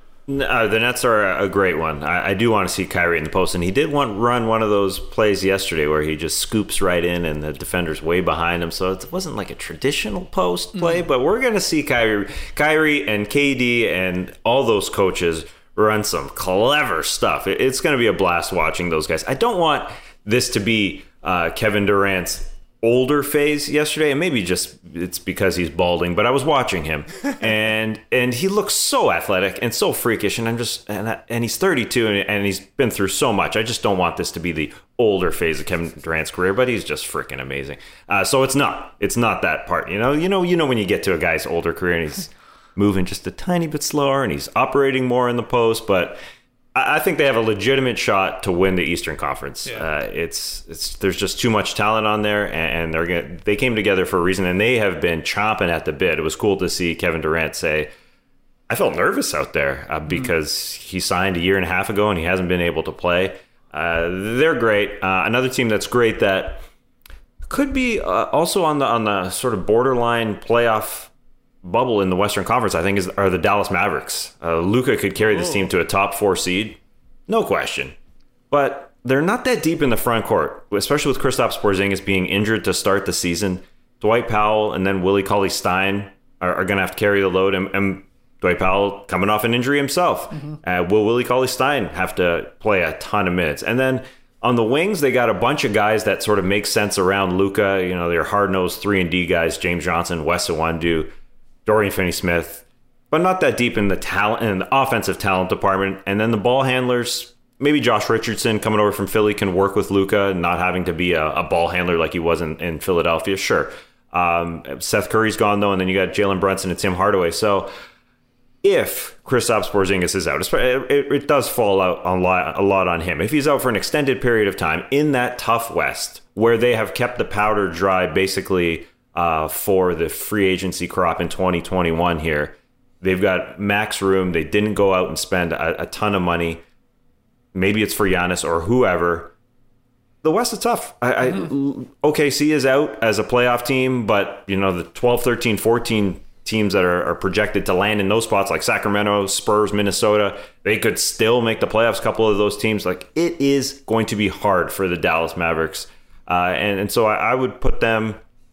[SPEAKER 6] No, the Nets are a great one. I, I do want to see Kyrie in the post, and he did want run one of those plays yesterday where he just scoops right in and the defender's way behind him. So it wasn't like a traditional post play, mm-hmm. but we're going to see Kyrie, Kyrie and K D and all those coaches run some clever stuff. It, it's going to be a blast watching those guys. I don't want this to be uh, Kevin Durant's older phase yesterday, and maybe just it's because he's balding, but I was watching him and and he looks so athletic and so freakish, and I'm just and, and he's thirty-two and, and he's been through so much. I just don't want this to be the older phase of Kevin Durant's career, but he's just freaking amazing. Uh, so it's not it's not that part, you know. You know, you know when you get to a guy's older career and he's moving just a tiny bit slower and he's operating more in the post, but I think they have a legitimate shot to win the Eastern Conference. Yeah. Uh, it's it's there's just too much talent on there, and they're gonna, they came together for a reason, and they have been chomping at the bit. It was cool to see Kevin Durant say, "I felt nervous out there uh, because mm-hmm. he signed a year and a half ago and he hasn't been able to play." Uh, they're great. Uh, another team that's great that could be uh, also on the on the sort of borderline playoff bubble in the Western Conference, I think, is are the Dallas Mavericks. Uh, Luka could carry this team to a top four seed, no question. But they're not that deep in the front court, especially with Kristaps Porzingis being injured to start the season. Dwight Powell and then Willie Cauley-Stein are, are going to have to carry the load, and, and Dwight Powell coming off an injury himself. Mm-hmm. Uh, will Willie Cauley-Stein have to play a ton of minutes? And then on the wings, they got a bunch of guys that sort of make sense around Luka. You know, they're hard-nosed three and D guys: James Johnson, Wes Iwundu, Dorian Finney-Smith, but not that deep in the talent in the offensive talent department. And then the ball handlers, maybe Josh Richardson coming over from Philly can work with Luka, not having to be a, a ball handler like he was in, in Philadelphia. Sure. Um, Seth Curry's gone, though, and then you got Jalen Brunson and Tim Hardaway. So if Kristaps Porzingis is out, it, it, it does fall out a lot, a lot on him. If he's out for an extended period of time in that tough West, where they have kept the powder dry basically uh, for the free agency crop in twenty twenty-one here. They've got max room. They didn't go out and spend a, a ton of money. Maybe it's for Giannis or whoever. The West is tough. I, mm-hmm. I, O K C is out as a playoff team, but you know the twelve, thirteen, fourteen teams that are, are projected to land in those spots, like Sacramento, Spurs, Minnesota, they could still make the playoffs. A couple of those teams, like it is going to be hard for the Dallas Mavericks, uh, and and so I, I would put them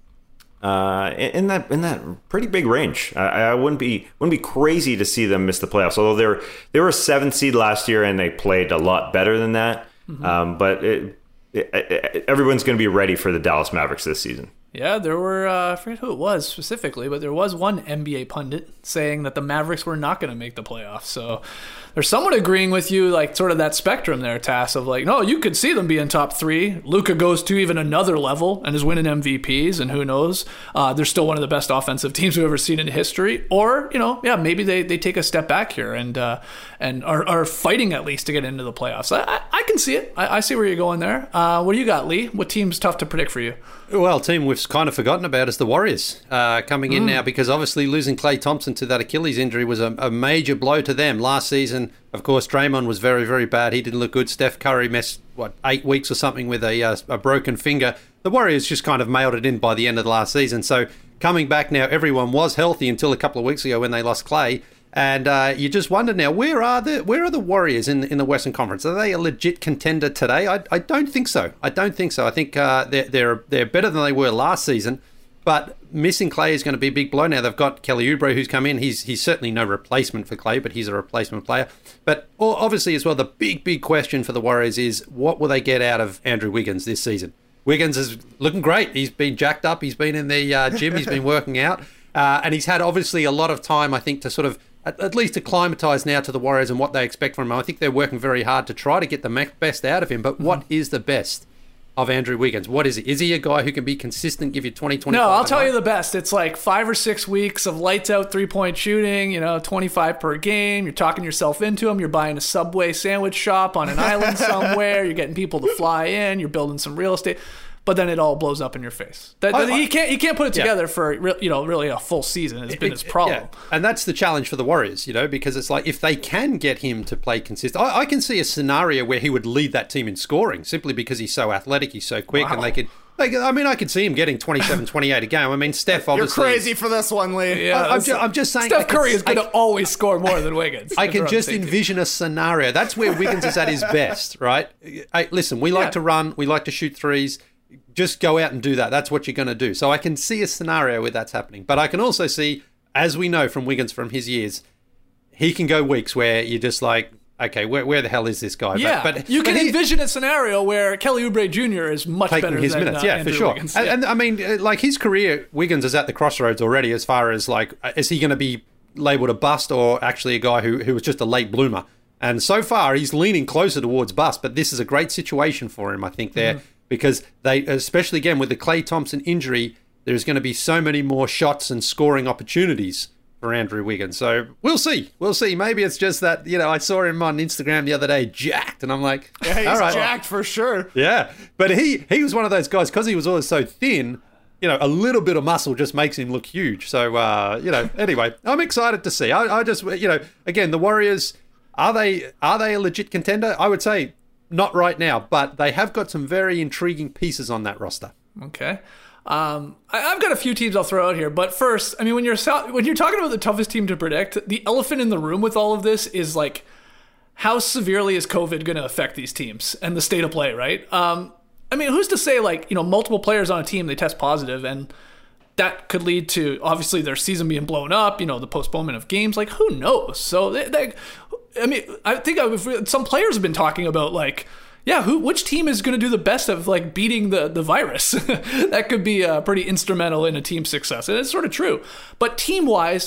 [SPEAKER 6] uh, in, in that in that pretty big range. I, I wouldn't be wouldn't be crazy to see them miss the playoffs. Although they were they were a seventh seed last year and they played a lot better than that. Mm-hmm. Um, but it, it, it, everyone's going to be ready for the Dallas Mavericks this season.
[SPEAKER 5] Yeah, there were, uh, I forget who it was specifically, but there was one N B A pundit saying that the Mavericks were not going to make the playoffs. So there's someone agreeing with you, like sort of that spectrum there, Tass, of like, no, you could see them being top three. Luka goes to even another level and is winning M V Ps, and who knows? Uh, they're still one of the best offensive teams we've ever seen in history. Or, you know, yeah, maybe they, they take a step back here and uh, and are, are fighting at least to get into the playoffs. I, I, I can see it. I, I see where you're going there. Uh, what do you got, Lee? What team's tough to predict for you?
[SPEAKER 7] Well, team we've kind of forgotten about is the Warriors uh, coming in mm. now, because obviously losing Klay Thompson to that Achilles injury was a, a major blow to them. Last season, of course, Draymond was very, very bad. He didn't look good. Steph Curry missed, what, eight weeks or something with a, uh, a broken finger. The Warriors just kind of mailed it in by the end of the last season. So coming back now, everyone was healthy until a couple of weeks ago when they lost Klay. And uh, you just wonder now, where are the where are the Warriors in in the Western Conference? Are they a legit contender today? I, I don't think so. I don't think so. I think uh, they're they're they're better than they were last season, but missing Klay is going to be a big blow. Now they've got Kelly Oubre who's come in. He's he's certainly no replacement for Klay, but he's a replacement player. But obviously as well, the big big question for the Warriors is what will they get out of Andrew Wiggins this season? Wiggins is looking great. He's been jacked up. He's been in the uh, gym. He's been working out, uh, and he's had obviously a lot of time, I think, to sort of. At least acclimatise now to the Warriors and what they expect from him. I think they're working very hard to try to get the best out of him. But what mm-hmm. is the best of Andrew Wiggins? What is he? Is he a guy who can be consistent, give you twenty, twenty-five?
[SPEAKER 5] No, I'll tell you the best. It's like five or six weeks of lights out three-point shooting, you know, twenty-five per game. You're talking yourself into him. You're buying a Subway sandwich shop on an island somewhere. You're getting people to fly in. You're building some real estate. But then it all blows up in your face. That, I, I, he can't he can't put it together yeah. for you know really a full season. It's been it, his problem.
[SPEAKER 7] Yeah. And that's the challenge for the Warriors, you know, because it's like if they can get him to play consistent, I, I can see a scenario where he would lead that team in scoring simply because he's so athletic, he's so quick, wow. and they could. They, I mean, I could see him getting twenty-seven, twenty-eight a game. I mean, Steph obviously.
[SPEAKER 9] You're crazy for this one, Lee.
[SPEAKER 5] Yeah,
[SPEAKER 7] I, I'm, ju- I'm just saying.
[SPEAKER 5] Steph Curry is going to always score more than Wiggins.
[SPEAKER 7] I can just envision a scenario. That's where Wiggins is at his best, right? Hey, listen, we like yeah. to run, we like to shoot threes. Just go out and do that. That's what you're going to do. So I can see a scenario where that's happening. But I can also see, as we know from Wiggins from his years, he can go weeks where you're just like, okay, where where the hell is this guy?
[SPEAKER 5] Yeah,
[SPEAKER 7] but, but
[SPEAKER 5] you can
[SPEAKER 7] he,
[SPEAKER 5] envision a scenario where Kelly Oubre Junior is much
[SPEAKER 7] taking
[SPEAKER 5] better
[SPEAKER 7] his
[SPEAKER 5] than
[SPEAKER 7] minutes.
[SPEAKER 5] Uh,
[SPEAKER 7] yeah,
[SPEAKER 5] Andrew
[SPEAKER 7] for sure.
[SPEAKER 5] Wiggins.
[SPEAKER 7] And,
[SPEAKER 5] yeah.
[SPEAKER 7] and I mean, like his career, Wiggins is at the crossroads already as far as like, is he going to be labelled a bust or actually a guy who, who was just a late bloomer? And so far, he's leaning closer towards bust, but this is a great situation for him, I think, there. Mm-hmm. Because they, especially again with the Klay Thompson injury, there's going to be so many more shots and scoring opportunities for Andrew Wiggins. So we'll see. We'll see. Maybe it's just that, you know, I saw him on Instagram the other day, jacked, and I'm like,
[SPEAKER 9] yeah, he's
[SPEAKER 7] all right.
[SPEAKER 9] jacked for sure.
[SPEAKER 7] Yeah. But he, he was one of those guys, because he was always so thin, you know, a little bit of muscle just makes him look huge. So, uh, you know, anyway, I'm excited to see. I, I just, you know, again, the Warriors, are they are they a legit contender? I would say not right now, but they have got some very intriguing pieces on that roster.
[SPEAKER 5] Okay. Um, I, I've got a few teams I'll throw out here, but first, I mean, when you're when you're talking about the toughest team to predict, the elephant in the room with all of this is like, how severely is COVID going to affect these teams and the state of play, right? Um, I mean, who's to say, like, you know, multiple players on a team, they test positive, and that could lead to, obviously, their season being blown up, you know, the postponement of games, like, who knows? So, they, they, I mean, I think I've, some players have been talking about, like, yeah, who, which team is going to do the best of, like, beating the, the virus? That could be uh, pretty instrumental in a team's success, and it's sort of true. But team-wise,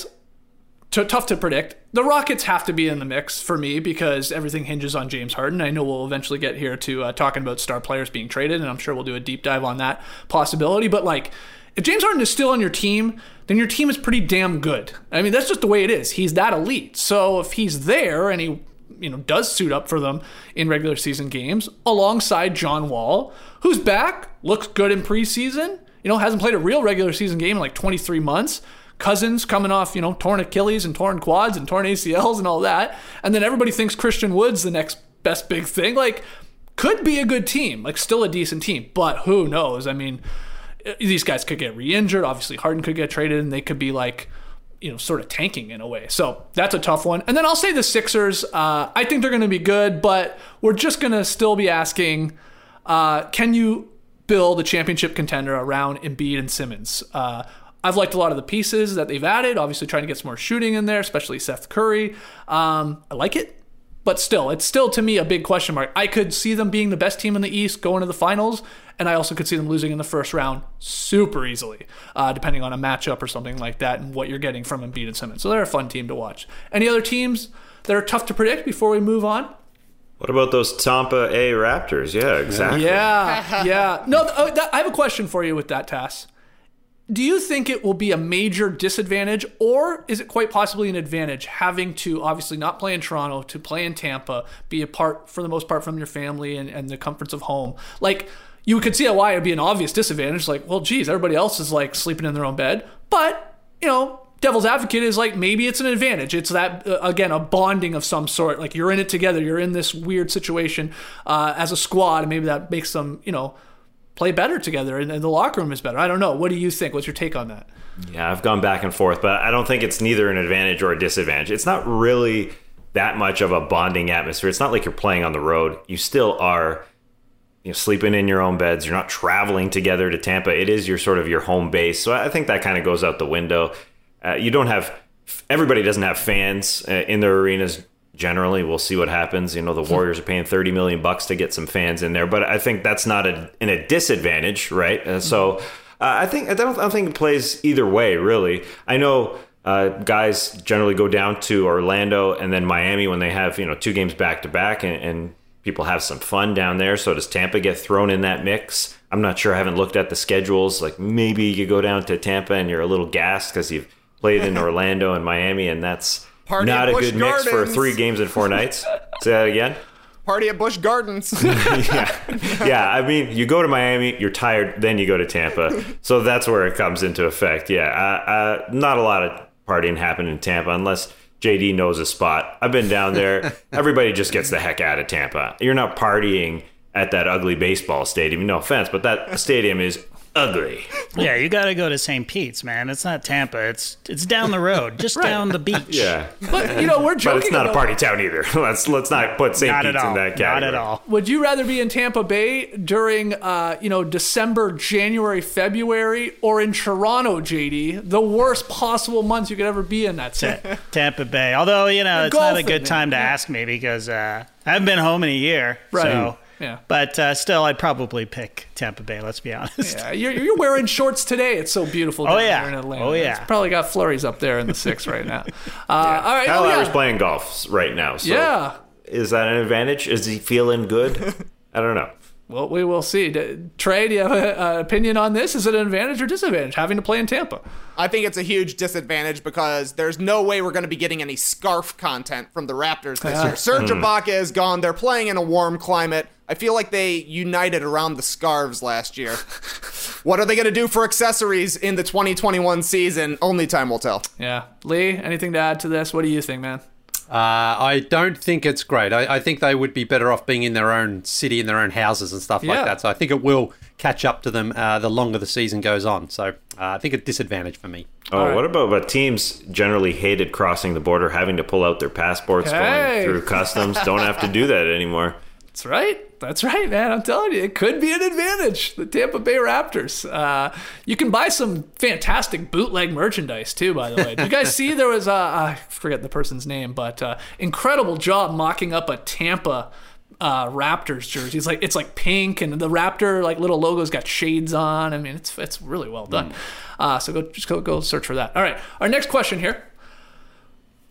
[SPEAKER 5] t- tough to predict. The Rockets have to be in the mix for me because everything hinges on James Harden. I know we'll eventually get here to uh, talking about star players being traded, and I'm sure we'll do a deep dive on that possibility. But, like, if James Harden is still on your team, then your team is pretty damn good. I mean, that's just the way it is. He's that elite. So if he's there and he you know, does suit up for them in regular season games, alongside John Wall, who's back, looks good in preseason, you know, hasn't played a real regular season game in like twenty-three months. Cousins coming off, you know, torn Achilles and torn quads and torn A C Ls and all that. And then everybody thinks Christian Wood's the next best big thing. Like, could be a good team, like still a decent team, but who knows? I mean, these guys could get re-injured. Obviously, Harden could get traded, and they could be like, you know, sort of tanking in a way. So that's a tough one. And then I'll say the Sixers, uh, I think they're going to be good, but we're just going to still be asking, uh, can you build a championship contender around Embiid and Simmons? Uh, I've liked a lot of the pieces that they've added, obviously trying to get some more shooting in there, especially Seth Curry. Um, I like it, but still, it's still to me a big question mark. I could see them being the best team in the East going to the finals, and I also could see them losing in the first round super easily, uh, depending on a matchup or something like that and what you're getting from Embiid and Simmons. So they're a fun team to watch. Any other teams that are tough to predict before we move on?
[SPEAKER 6] What about those Tampa A Raptors? Yeah, exactly.
[SPEAKER 5] Yeah, yeah. No, th- that, I have a question for you with that, Tass. Do you think it will be a major disadvantage, or is it quite possibly an advantage having to obviously not play in Toronto, to play in Tampa, be apart for the most part from your family and, and the comforts of home? Like, you could see why it would be an obvious disadvantage. Like, well, geez, everybody else is like sleeping in their own bed. But, you know, devil's advocate is like, maybe it's an advantage. It's that, uh, again, a bonding of some sort. Like, you're in it together. You're in this weird situation uh, as a squad, and maybe that makes them, you know, play better together, and, and the locker room is better. I don't know. What do you think? What's your take on that?
[SPEAKER 6] Yeah, I've gone back and forth, but I don't think it's neither an advantage or a disadvantage. It's not really that much of a bonding atmosphere. It's not like you're playing on the road. You still are, you know, sleeping in your own beds. You're not traveling together to Tampa. It is your sort of your home base. So I think that kind of goes out the window. Uh, you don't have, everybody doesn't have fans uh, in their arenas. Generally, we'll see what happens. You know, the Warriors are paying thirty million bucks to get some fans in there, but I think that's not a in a disadvantage, right? Uh, so uh, I think I don't, I don't think it plays either way, really. I know uh, guys generally go down to Orlando and then Miami when they have, you know, two games back to back, and, and people have some fun down there. So does Tampa get thrown in that mix? I'm not sure. I haven't looked at the schedules. Like, maybe you go down to Tampa and you're a little gassed because you've played in Orlando and Miami, and that's
[SPEAKER 9] Party
[SPEAKER 6] not a
[SPEAKER 9] Busch
[SPEAKER 6] good
[SPEAKER 9] Gardens.
[SPEAKER 6] mix for three games in four nights. Say that again.
[SPEAKER 9] Party at Busch Gardens.
[SPEAKER 6] yeah. yeah, I mean, you go to Miami, you're tired, then you go to Tampa. So that's where it comes into effect. Yeah, uh, uh, not a lot of partying happening in Tampa unless J D knows a spot. I've been down there. Everybody just gets the heck out of Tampa. You're not partying at that ugly baseball stadium. No offense, but that stadium is ugly.
[SPEAKER 8] Yeah, you got to go to Saint Pete's, man. It's not Tampa. It's it's down the road, just
[SPEAKER 5] Right.
[SPEAKER 8] down the beach.
[SPEAKER 6] Yeah.
[SPEAKER 5] But, you know, we're joking
[SPEAKER 6] But it's not a
[SPEAKER 5] about-
[SPEAKER 6] party town either. Let's let's not put Saint
[SPEAKER 8] Not at
[SPEAKER 6] Pete's in
[SPEAKER 8] all.
[SPEAKER 6] that category.
[SPEAKER 8] Not at all.
[SPEAKER 5] Would you rather be in Tampa Bay during, uh, you know, December, January, February, or in Toronto, J D? The worst possible months you could ever be in. That's it.
[SPEAKER 8] Tampa Bay. Although, you know,
[SPEAKER 5] You're
[SPEAKER 8] it's not a
[SPEAKER 5] golfing,
[SPEAKER 8] good
[SPEAKER 5] man.
[SPEAKER 8] time to
[SPEAKER 5] Yeah.
[SPEAKER 8] ask me because uh, I haven't been home in a year.
[SPEAKER 5] Right.
[SPEAKER 8] So,
[SPEAKER 5] Yeah.
[SPEAKER 8] But uh, still, I'd probably pick Tampa Bay, let's be honest.
[SPEAKER 5] Yeah, you're, you're wearing shorts today. It's so beautiful down
[SPEAKER 8] Oh, yeah.
[SPEAKER 5] there in Atlanta.
[SPEAKER 8] Oh, yeah.
[SPEAKER 5] It's probably got flurries up there in the six right now. Uh, All right.
[SPEAKER 6] Kyle
[SPEAKER 5] oh,
[SPEAKER 6] Lowry's
[SPEAKER 5] yeah.
[SPEAKER 6] playing golf right now. So
[SPEAKER 5] Yeah.
[SPEAKER 6] is that an advantage? Is he feeling good? I don't know.
[SPEAKER 5] Well, we will see. D- Trey, do you have an opinion on this? Is it an advantage or disadvantage having to play in Tampa?
[SPEAKER 9] I think it's a huge disadvantage because there's no way we're going to be getting any scarf content from the Raptors this year. Serge Ibaka is gone. They're playing in a warm climate. I feel like they united around the scarves last year. What are they going to do for accessories in the twenty twenty-one season? Only time will tell.
[SPEAKER 5] Yeah. Lee, anything to add to this? What do you think, man?
[SPEAKER 7] Uh, I don't think it's great. I, I think they would be better off being in their own city, in their own houses and stuff
[SPEAKER 5] Yeah.
[SPEAKER 7] like that. So I think it will catch up to them uh, the longer the season goes on. So uh, I think a disadvantage for me.
[SPEAKER 6] Oh,
[SPEAKER 5] All right.
[SPEAKER 6] what about but teams generally hated crossing the border, having to pull out their passports,
[SPEAKER 5] Hey.
[SPEAKER 6] going through customs. Don't have to do that anymore.
[SPEAKER 5] That's right. That's right, man. I'm telling you, it could be an advantage. The Tampa Bay Raptors. Uh, you can buy some fantastic bootleg merchandise too, by the way. Did you guys see there was, uh, I forget the person's name, but uh, incredible job mocking up a Tampa uh, Raptors jersey. It's like it's like pink, and the Raptor like little logo's got shades on. I mean, it's it's really well done. Uh, so go just go go search for that. All right, our next question here.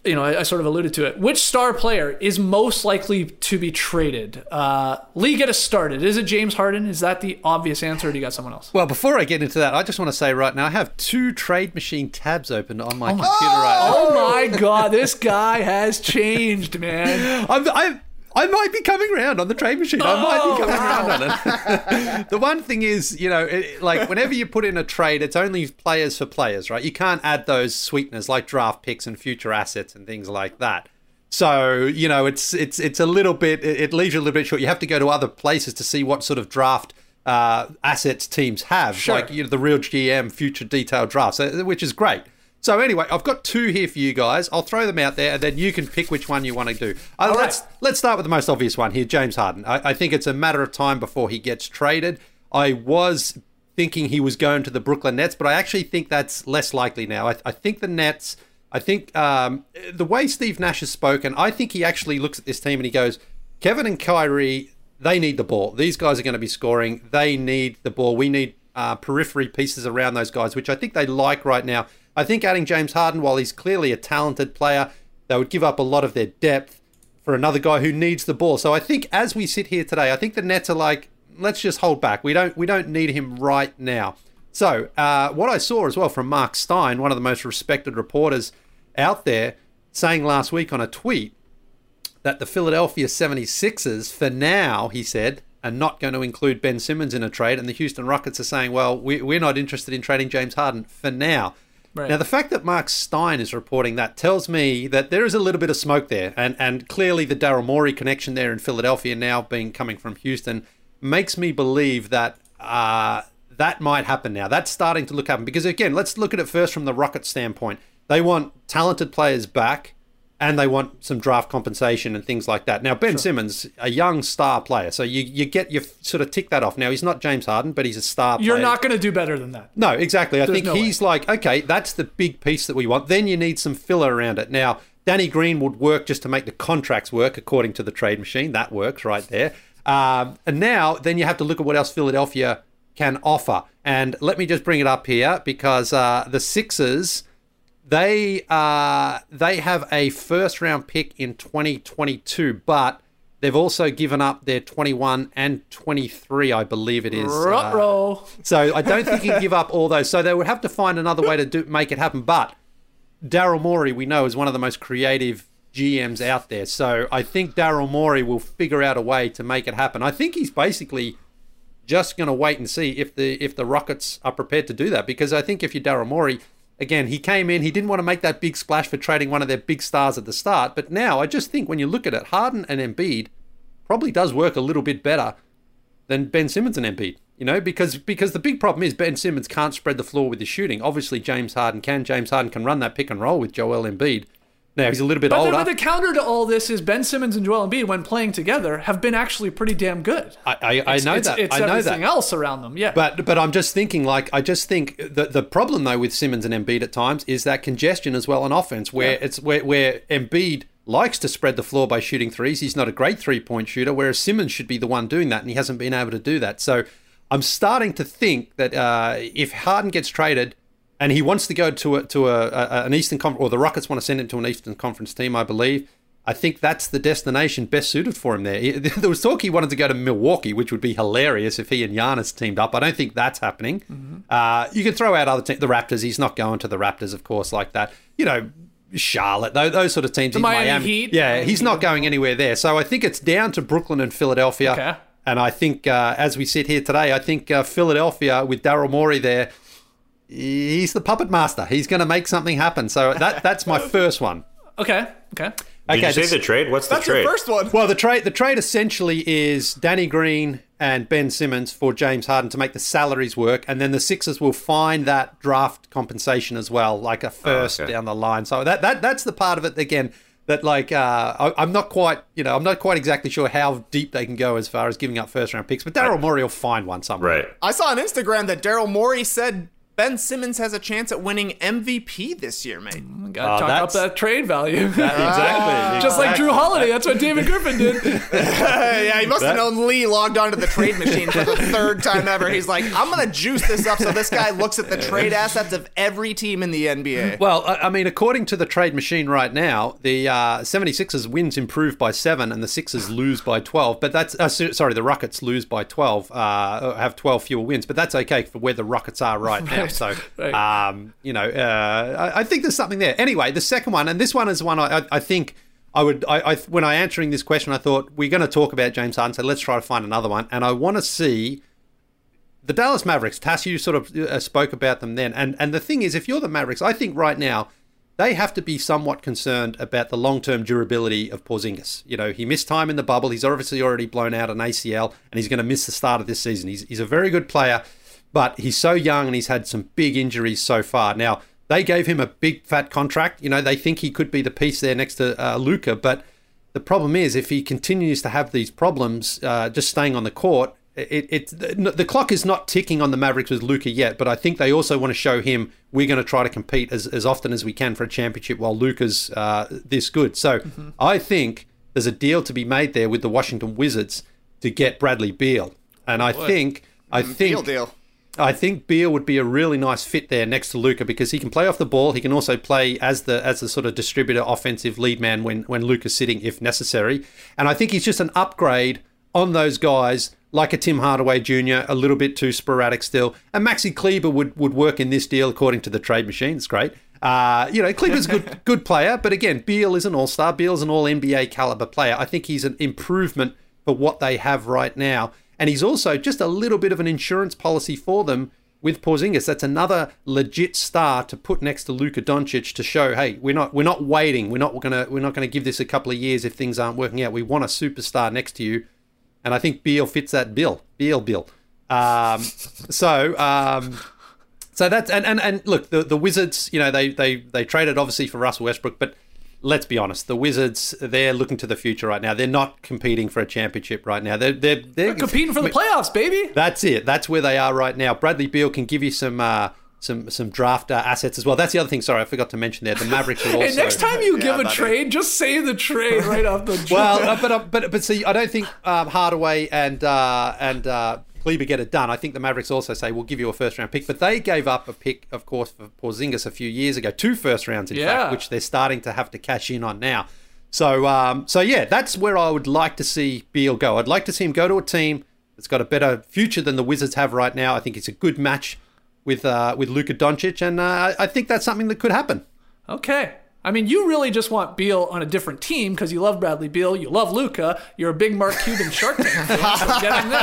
[SPEAKER 5] you know, I, I sort of alluded to it. Which star player is most likely to be traded? Uh, Lee, get us started. Is it James Harden? Is that the obvious answer, or do you got someone else?
[SPEAKER 7] Well, before I get into that, I just want to say right now, I have two Trade Machine tabs open on my
[SPEAKER 5] oh
[SPEAKER 7] computer my, right now.
[SPEAKER 5] Oh my God, this guy has changed, man.
[SPEAKER 7] I'm, I'm, I might be coming around on the Trade Machine. I might
[SPEAKER 5] Oh,
[SPEAKER 7] be coming
[SPEAKER 5] wow.
[SPEAKER 7] around on it. The one thing is, you know, it, like whenever you put in a trade, it's only players for players, right? You can't add those sweeteners like draft picks and future assets and things like that. So, you know, it's it's it's a little bit, it, it leaves you a little bit short. You have to go to other places to see what sort of draft uh, assets teams have,
[SPEAKER 5] Sure.
[SPEAKER 7] like you know, the real G M future detailed drafts, uh, which is great. So anyway, I've got two here for you guys. I'll throw them out there, and then you can pick which one you want to do. Uh, let's
[SPEAKER 5] right.
[SPEAKER 7] let's start with the most obvious one here, James Harden. I, I think it's a matter of time before he gets traded. I was thinking he was going to the Brooklyn Nets, but I actually think that's less likely now. I, I think the Nets. I think um, the way Steve Nash has spoken, I think he actually looks at this team and he goes, Kevin and Kyrie, they need the ball. These guys are going to be scoring. They need the ball. We need uh, periphery pieces around those guys, which I think they like right now. I think adding James Harden, while he's clearly a talented player, they would give up a lot of their depth for another guy who needs the ball. So I think as we sit here today, I think the Nets are like, let's just hold back. We don't we don't need him right now. So uh, what I saw as well from Mark Stein, one of the most respected reporters out there, saying last week on a tweet that the Philadelphia seventy-sixers, for now, he said, are not going to include Ben Simmons in a trade. And the Houston Rockets are saying, well, we, we're not interested in trading James Harden for now.
[SPEAKER 5] Right.
[SPEAKER 7] Now, the fact that Mark Stein is reporting that tells me that there is a little bit of smoke there. And and clearly the Daryl Morey connection there in Philadelphia now being coming from Houston makes me believe that uh, that might happen now. That's starting to look happen. Because, again, let's look at it first from the Rockets standpoint. They want talented players back, and they want some draft compensation and things like that. Now, Ben
[SPEAKER 5] Sure.
[SPEAKER 7] Simmons, a young star player, so you you get you sort of tick that off. Now, he's not James Harden, but he's a star player.
[SPEAKER 5] You're not going to do better than that.
[SPEAKER 7] No, exactly. I
[SPEAKER 5] There's
[SPEAKER 7] think
[SPEAKER 5] no
[SPEAKER 7] he's like, okay, that's the big piece that we want. Then you need some filler around it. Now, Danny Green would work just to make the contracts work, according to the trade machine. That works right there. Um, and now, then you have to look at what else Philadelphia can offer. And let me just bring it up here, because uh, the Sixers, they uh, they have a first round pick in twenty twenty-two, but they've also given up their twenty-one and twenty-three, I believe it is.
[SPEAKER 5] Ruh-roh.
[SPEAKER 7] Uh, so I don't think you can give up all those. So they would have to find another way to do, make it happen. But Daryl Morey, we know, is one of the most creative G Ms out there. So I think Daryl Morey will figure out a way to make it happen. I think he's basically just going to wait and see if the if the Rockets are prepared to do that. Because I think if you're Daryl Morey, again, he came in, he didn't want to make that big splash for trading one of their big stars at the start. But now I just think when you look at it, Harden and Embiid probably does work a little bit better than Ben Simmons and Embiid. You know, because because the big problem is Ben Simmons can't spread the floor with his shooting. Obviously, James Harden can. James Harden can run that pick and roll with Joel Embiid. Now, he's a little bit
[SPEAKER 5] But
[SPEAKER 7] older.
[SPEAKER 5] the, but the counter to all this is Ben Simmons and Joel Embiid, when playing together, have been actually pretty damn good.
[SPEAKER 7] I, I, I
[SPEAKER 5] It's-
[SPEAKER 7] know
[SPEAKER 5] it's,
[SPEAKER 7] that.
[SPEAKER 5] It's
[SPEAKER 7] I know
[SPEAKER 5] everything
[SPEAKER 7] that.
[SPEAKER 5] else around them, yeah.
[SPEAKER 7] But but I'm just thinking, like, I just think the the problem though with Simmons and Embiid at times is that congestion as well on offense, where
[SPEAKER 5] Yeah.
[SPEAKER 7] it's where where Embiid likes to spread the floor by shooting threes. He's not a great three point shooter, whereas Simmons should be the one doing that, and he hasn't been able to do that. So I'm starting to think that uh, if Harden gets traded and he wants to go to a, to a, a an Eastern Conference, or the Rockets want to send him to an Eastern Conference team, I believe. I think that's the destination best suited for him there. He, there was talk he wanted to go to Milwaukee, which would be hilarious if he and Giannis teamed up. I don't think that's happening. Mm-hmm. Uh, you can throw out other teams, the Raptors. He's not going to the Raptors, of course, like that. You know, Charlotte, those, those sort of teams.
[SPEAKER 5] The
[SPEAKER 7] in
[SPEAKER 5] Miami
[SPEAKER 7] Miami.
[SPEAKER 5] Heat.
[SPEAKER 7] Yeah, he's not going anywhere there. So I think it's down to Brooklyn and Philadelphia.
[SPEAKER 5] Okay.
[SPEAKER 7] And I think uh, as we sit here today, I think uh, Philadelphia with Daryl Morey there, he's the puppet master. He's going to make something happen. So that that's my first one.
[SPEAKER 5] Okay, okay.
[SPEAKER 6] Did
[SPEAKER 7] Okay,
[SPEAKER 6] you say
[SPEAKER 7] this-
[SPEAKER 6] the trade? What's the
[SPEAKER 9] That's
[SPEAKER 6] trade?
[SPEAKER 9] your first one.
[SPEAKER 7] Well, the trade the trade essentially is Danny Green and Ben Simmons for James Harden to make the salaries work, and then the Sixers will find that draft compensation as well, like a first
[SPEAKER 6] Oh, okay.
[SPEAKER 7] down the line. So that that that's the part of it again that like uh, I, I'm not quite you know I'm not quite exactly sure how deep they can go as far as giving up first round picks, but Daryl Morey will find one somewhere.
[SPEAKER 6] Right.
[SPEAKER 9] I saw on Instagram that Daryl Morey said Ben Simmons has a chance at winning M V P this year, mate.
[SPEAKER 5] Gotta
[SPEAKER 7] Oh,
[SPEAKER 5] talk
[SPEAKER 7] that's-
[SPEAKER 5] up that trade value.
[SPEAKER 7] That- exactly.
[SPEAKER 5] Just like Drew Holiday. That's what David Griffin did.
[SPEAKER 9] Yeah, he must have known Lee logged onto the trade machine for the third time ever. He's like, I'm going to juice this up so this guy looks at the trade assets of every team in the N B A.
[SPEAKER 7] Well, I I mean, according to the trade machine right now, the uh, 76ers wins improve by seven and the Sixers lose by twelve. But that's, uh, so- sorry, the Rockets lose by twelve, uh, have twelve fewer wins. But that's okay for where the Rockets are right now.
[SPEAKER 5] Right,
[SPEAKER 7] So,
[SPEAKER 5] right.
[SPEAKER 7] um, you know, uh, I, I think there's something there. Anyway, the second one, and this one is one I, I, I think I would, I, I when I answering this question, I thought we're going to talk about James Harden, so let's try to find another one. And I want to see the Dallas Mavericks. Tass, you sort of uh, spoke about them then. And, and the thing is, if you're the Mavericks, I think right now, they have to be somewhat concerned about the long-term durability of Porzingis. You know, he missed time in the bubble. He's obviously already blown out an A C L, and he's going to miss the start of this season. He's, he's a very good player, but he's so young and he's had some big injuries so far. Now, they gave him a big fat contract. You know, they think he could be the piece there next to uh, Luka, but the problem is if he continues to have these problems uh, just staying on the court, it, it the, the clock is not ticking on the Mavericks with Luka yet, but I think they also want to show him we're going to try to compete as, as often as we can for a championship while Luka's uh, this good. So mm-hmm. I think there's a deal to be made there with the Washington Wizards to get Bradley Beal. And I
[SPEAKER 9] Boy.
[SPEAKER 7] think I
[SPEAKER 9] Mm,
[SPEAKER 7] think
[SPEAKER 9] Beal deal.
[SPEAKER 7] I think Beal would be a really nice fit there next to Luka because he can play off the ball. He can also play as the as the sort of distributor, offensive lead man when when Luka's sitting if necessary. And I think he's just an upgrade on those guys like a Tim Hardaway Junior, a little bit too sporadic still. And Maxi Kleber would, would work in this deal according to the trade machine. It's great. Uh, you know, Kleber's a good good player, but again, Beal is an all-star. Beal's an all-N B A caliber player. I think he's an improvement for what they have right now. And he's also just a little bit of an insurance policy for them with Porzingis. That's another legit star to put next to Luka Doncic to show, hey, we're not we're not waiting. We're not gonna we're not gonna give this a couple of years if things aren't working out. We want a superstar next to you. And I think Beal fits that bill. Beal bill. Um, so um, so that's and, and, and look, the, the Wizards, you know, they, they they traded obviously for Russell Westbrook, but let's be honest, the Wizards, they're looking to the future right now. They're not competing for a championship right now. They're they're, they're,
[SPEAKER 5] They're competing for the playoffs, baby.
[SPEAKER 7] That's it. That's where they are right now. Bradley Beal can give you some uh, some some draft uh, assets as well. That's the other thing. Sorry, I forgot to mention there. The Mavericks are also.
[SPEAKER 5] Hey, next time you
[SPEAKER 9] Yeah,
[SPEAKER 5] give a
[SPEAKER 9] buddy.
[SPEAKER 5] trade, just say the trade right off the jump.
[SPEAKER 7] Well, uh, but uh, but but see, I don't think um, Hardaway and uh, and uh, Kleber get it done. I think the Mavericks also say we'll give you a first round pick, but they gave up a pick, of course, for Porzingis a few years ago, two first rounds in
[SPEAKER 5] Yeah.
[SPEAKER 7] fact, which they're starting to have to cash in on now. So um, so yeah, that's where I would like to see Beal go. I'd like to see him go to a team that's got a better future than the Wizards have right now. I think it's a good match with uh, with Luka Doncic, and uh, I think that's something that could happen.
[SPEAKER 5] Okay. I mean, you really just want Beal on a different team because you love Bradley Beal, you love Luka, you're a big Mark Cuban Shark Tank fan, so get him there.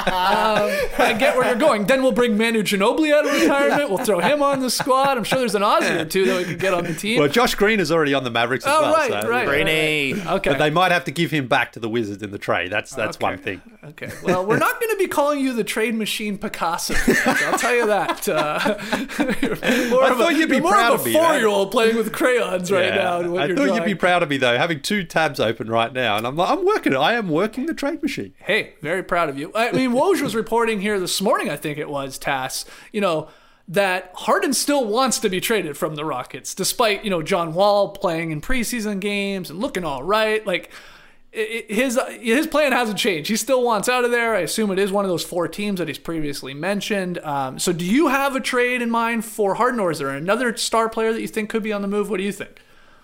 [SPEAKER 5] Um, I get where you're going. Then we'll bring Manu Ginobili out of retirement. We'll throw him on the squad. I'm sure there's an Aussie or two that we could get on the team.
[SPEAKER 7] Well, Josh Green is already on the Mavericks as
[SPEAKER 5] oh,
[SPEAKER 7] well.
[SPEAKER 5] right,
[SPEAKER 7] so,
[SPEAKER 5] right,
[SPEAKER 7] you know.
[SPEAKER 5] right,
[SPEAKER 9] Greeny.
[SPEAKER 5] right. Okay.
[SPEAKER 7] But they might have to give him back to the Wizards in the trade. That's that's
[SPEAKER 5] Okay.
[SPEAKER 7] one thing.
[SPEAKER 5] Okay. Well, we're not going to be calling you the trade machine Picasso. I'll tell you that. Uh, you're more
[SPEAKER 7] I
[SPEAKER 5] of
[SPEAKER 7] thought
[SPEAKER 5] a,
[SPEAKER 7] you'd be
[SPEAKER 5] you're more
[SPEAKER 7] proud
[SPEAKER 5] of
[SPEAKER 7] of
[SPEAKER 5] a
[SPEAKER 7] me, man.
[SPEAKER 5] four-year-old playing with crayons right
[SPEAKER 7] Yeah.
[SPEAKER 5] now. What
[SPEAKER 7] I
[SPEAKER 5] you're
[SPEAKER 7] thought you'd
[SPEAKER 5] drawing.
[SPEAKER 7] be proud of me though, having two tabs open right now, and I'm like, I'm working. I am working the trade machine.
[SPEAKER 5] Hey, very proud of you. I mean, Woj was reporting here this morning, I think it was, Tass, you know, that Harden still wants to be traded from the Rockets, despite, you know, John Wall playing in preseason games and looking all right. Like, it, it- his his plan hasn't changed. He still wants out of there. I assume it is one of those four teams that he's previously mentioned. Um, so do you have a trade in mind for Harden, or is there another star player that you think could be on the move? What do you think?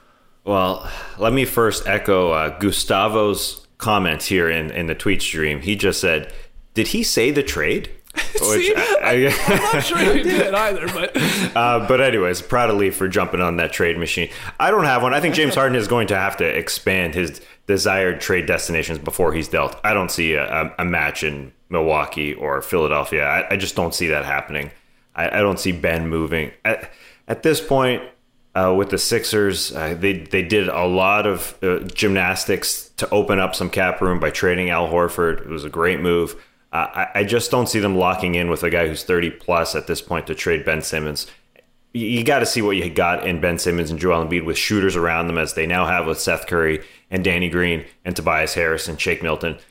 [SPEAKER 6] Well, let me first echo uh, Gustavo's comments here in, in the tweet stream. He just said, did he say the trade?
[SPEAKER 5] See,
[SPEAKER 6] I, I,
[SPEAKER 5] I'm not sure he did either, but
[SPEAKER 6] uh, but anyways, proud of Lee for jumping on that trade machine. I don't have one. I think James Harden is going to have to expand his desired trade destinations before he's dealt. I don't see a, a match in Milwaukee or Philadelphia. I, I just don't see that happening. I, I don't see Ben moving. At, at this point, uh, with the Sixers, uh, they, they did a lot of uh, gymnastics to open up some cap room by trading Al Horford. It was a great move. Uh, I, I just don't see them locking in with a guy who's thirty plus at this point to trade Ben Simmons. You, you got to see what you got in Ben Simmons and Joel Embiid with shooters around them as they now have with Seth Curry and Danny Green and Tobias Harris and Shake Milton.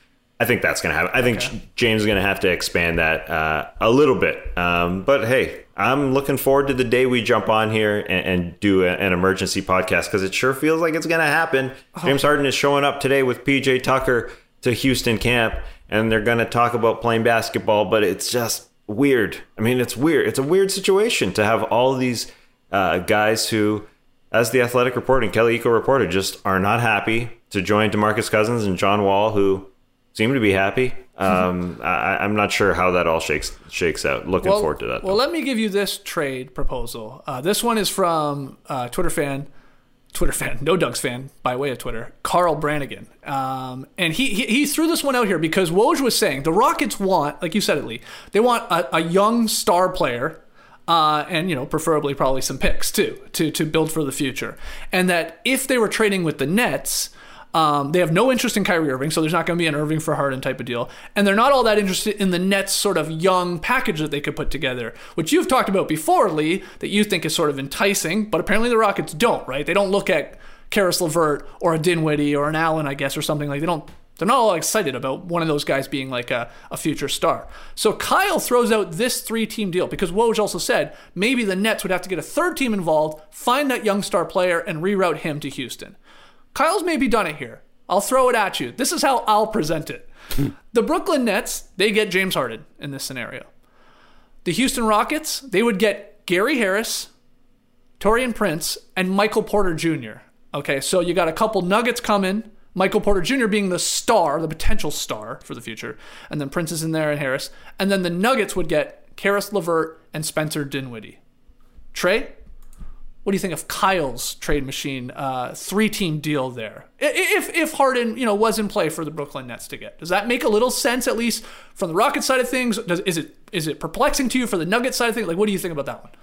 [SPEAKER 6] I think that's going to happen. I think
[SPEAKER 5] Okay.
[SPEAKER 6] James is going to have to expand that uh, a little bit. Um, but hey, I'm looking forward to the day we jump on here and, and do a, an emergency podcast because it sure feels like it's going to happen.
[SPEAKER 5] Oh.
[SPEAKER 6] James Harden is showing up today with P J Tucker to Houston camp, and they're going to talk about playing basketball, but it's just weird. I mean, it's weird. It's a weird situation to have all these uh, guys who, as the Athletic reported, Kelly Iko reported, just are not happy to join DeMarcus Cousins and John Wall, who seem to be happy. Um, I, I'm not sure how that all shakes shakes out. Looking
[SPEAKER 5] well,
[SPEAKER 6] forward to that.
[SPEAKER 5] Well,
[SPEAKER 6] though.
[SPEAKER 5] let me give you this trade proposal. Uh, this one is from uh, Twitter fan, Twitter fan, no Dunks fan, by way of Twitter, Carl Brannigan. Um, and he, he he threw this one out here because Woj was saying the Rockets want, like you said it, Lee, they want a, a young star player. Uh, and, you know, preferably probably some picks, too, to, to build for the future. And that if they were trading with the Nets, um, they have no interest in Kyrie Irving, so there's not going to be an Irving for Harden type of deal. And they're not all that interested in the Nets' sort of young package that they could put together, which you've talked about before, Lee, that you think is sort of enticing, but apparently the Rockets don't, right? They don't look at Karis LeVert or a Dinwiddie or an Allen, I guess, or something like they don't. They're not all excited about one of those guys being like a, a future star. So Kyle throws out this three-team deal because Woj also said maybe the Nets would have to get a third team involved, find that young star player, and reroute him to Houston. Kyle's maybe done it here. I'll throw it at you. This is how I'll present it. The Brooklyn Nets, they get James Harden in this scenario. The Houston Rockets, they would get Gary Harris, Taurean Prince, and Michael Porter Junior Okay, so you got a couple Nuggets coming. Michael Porter Junior being the star, the potential star for the future. And then Prince is in there and Harris. And then the Nuggets would get Karis LeVert and Spencer Dinwiddie. Trey, what do you think of Kyle's trade machine uh, three-team deal there? If if Harden, you know, was in play for the Brooklyn Nets to get. Does that make a little sense, at least from the Rockets side of things? Does, is it is it perplexing to you for the Nuggets side of things? Like, what do you think about that one?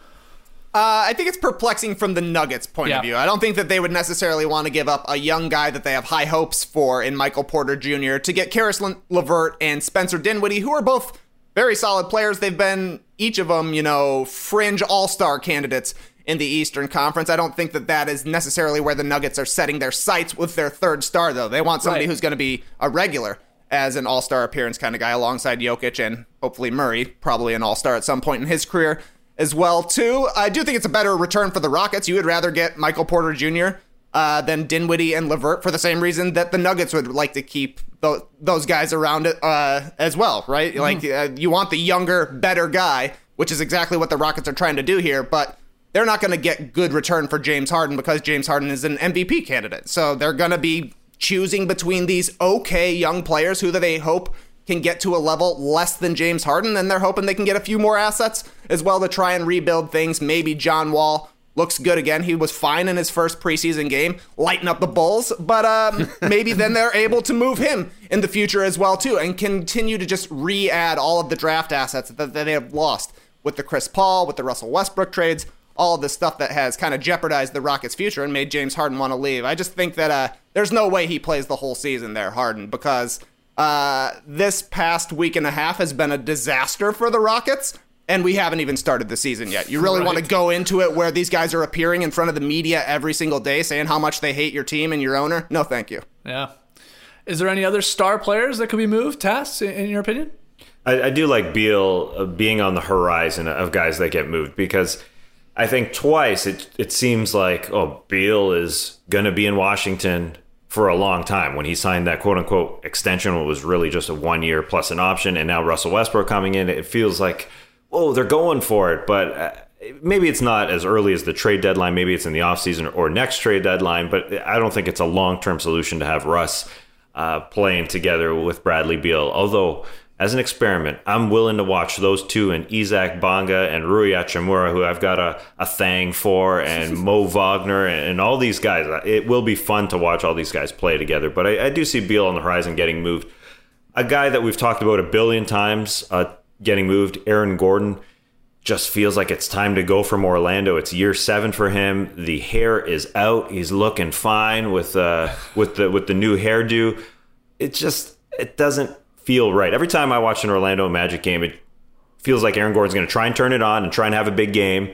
[SPEAKER 9] Uh, I think it's perplexing from the Nuggets' point
[SPEAKER 5] Yeah.
[SPEAKER 9] of view. I don't think that they would necessarily want to give up a young guy that they have high hopes for in Michael Porter Junior to get Karis Le- LeVert and Spencer Dinwiddie, who are both very solid players. They've been, each of them, you know, fringe all-star candidates in the Eastern Conference. I don't think that that is necessarily where the Nuggets are setting their sights with their third star, though. They want somebody
[SPEAKER 5] Right.
[SPEAKER 9] who's going to be a regular as an all-star appearance kind of guy alongside Jokic and hopefully Murray, probably an all-star at some point in his career as well, too. I do think it's a better return for the Rockets. You would rather get Michael Porter Junior Uh, than Dinwiddie and LeVert for the same reason that the Nuggets would like to keep th- those guys around it uh, as well, right?
[SPEAKER 5] Mm-hmm.
[SPEAKER 9] Like, uh, you want the younger, better guy, which is exactly what the Rockets are trying to do here, but they're not going to get good return for James Harden because James Harden is an M V P candidate. So they're going to be choosing between these okay young players who they hope can get to a level less than James Harden, and they're hoping they can get a few more assets as well to try and rebuild things. Maybe John Wall looks good again. He was fine in his first preseason game, lighting up the Bulls, but um, maybe then they're able to move him in the future as well, too, and continue to just re-add all of the draft assets that, that they have lost with the Chris Paul, with the Russell Westbrook trades, all of this stuff that has kind of jeopardized the Rockets' future and made James Harden want to leave. I just think that uh, there's no way he plays the whole season there, Harden, because uh, this past week and a half has been a disaster for the Rockets, and we haven't even started the season yet. You really
[SPEAKER 5] Right.
[SPEAKER 9] want to go into it where these guys are appearing in front of the media every single day saying how much they hate your team and your owner? No, thank you.
[SPEAKER 5] Yeah. Is there any other star players that could be moved, Tass, in, in your opinion?
[SPEAKER 6] I, I do like Beal uh, being on the horizon of guys that get moved because I think twice it it seems like, oh, Beal is going to be in Washington for a long time. When he signed that quote-unquote extension, it was really just a one-year plus an option, and now Russell Westbrook coming in, it feels like, oh, they're going for it, but uh, maybe it's not as early as the trade deadline. Maybe it's in the offseason or next trade deadline, but I don't think it's a long-term solution to have Russ uh, playing together with Bradley Beal. Although, as an experiment, I'm willing to watch those two and Isaac Bonga and Rui Hachimura, who I've got a, a thing for, and Mo Wagner and, and all these guys. It will be fun to watch all these guys play together, but I, I do see Beal on the horizon getting moved. A guy that we've talked about a billion times, uh, getting moved, Aaron Gordon, just feels like it's time to go from Orlando. It's year seven for him. The hair is out. He's looking fine with uh, with the with the new hairdo. It just it doesn't feel right. Every time I watch an Orlando Magic game, it feels like Aaron Gordon's going to try and turn it on and try and have a big game,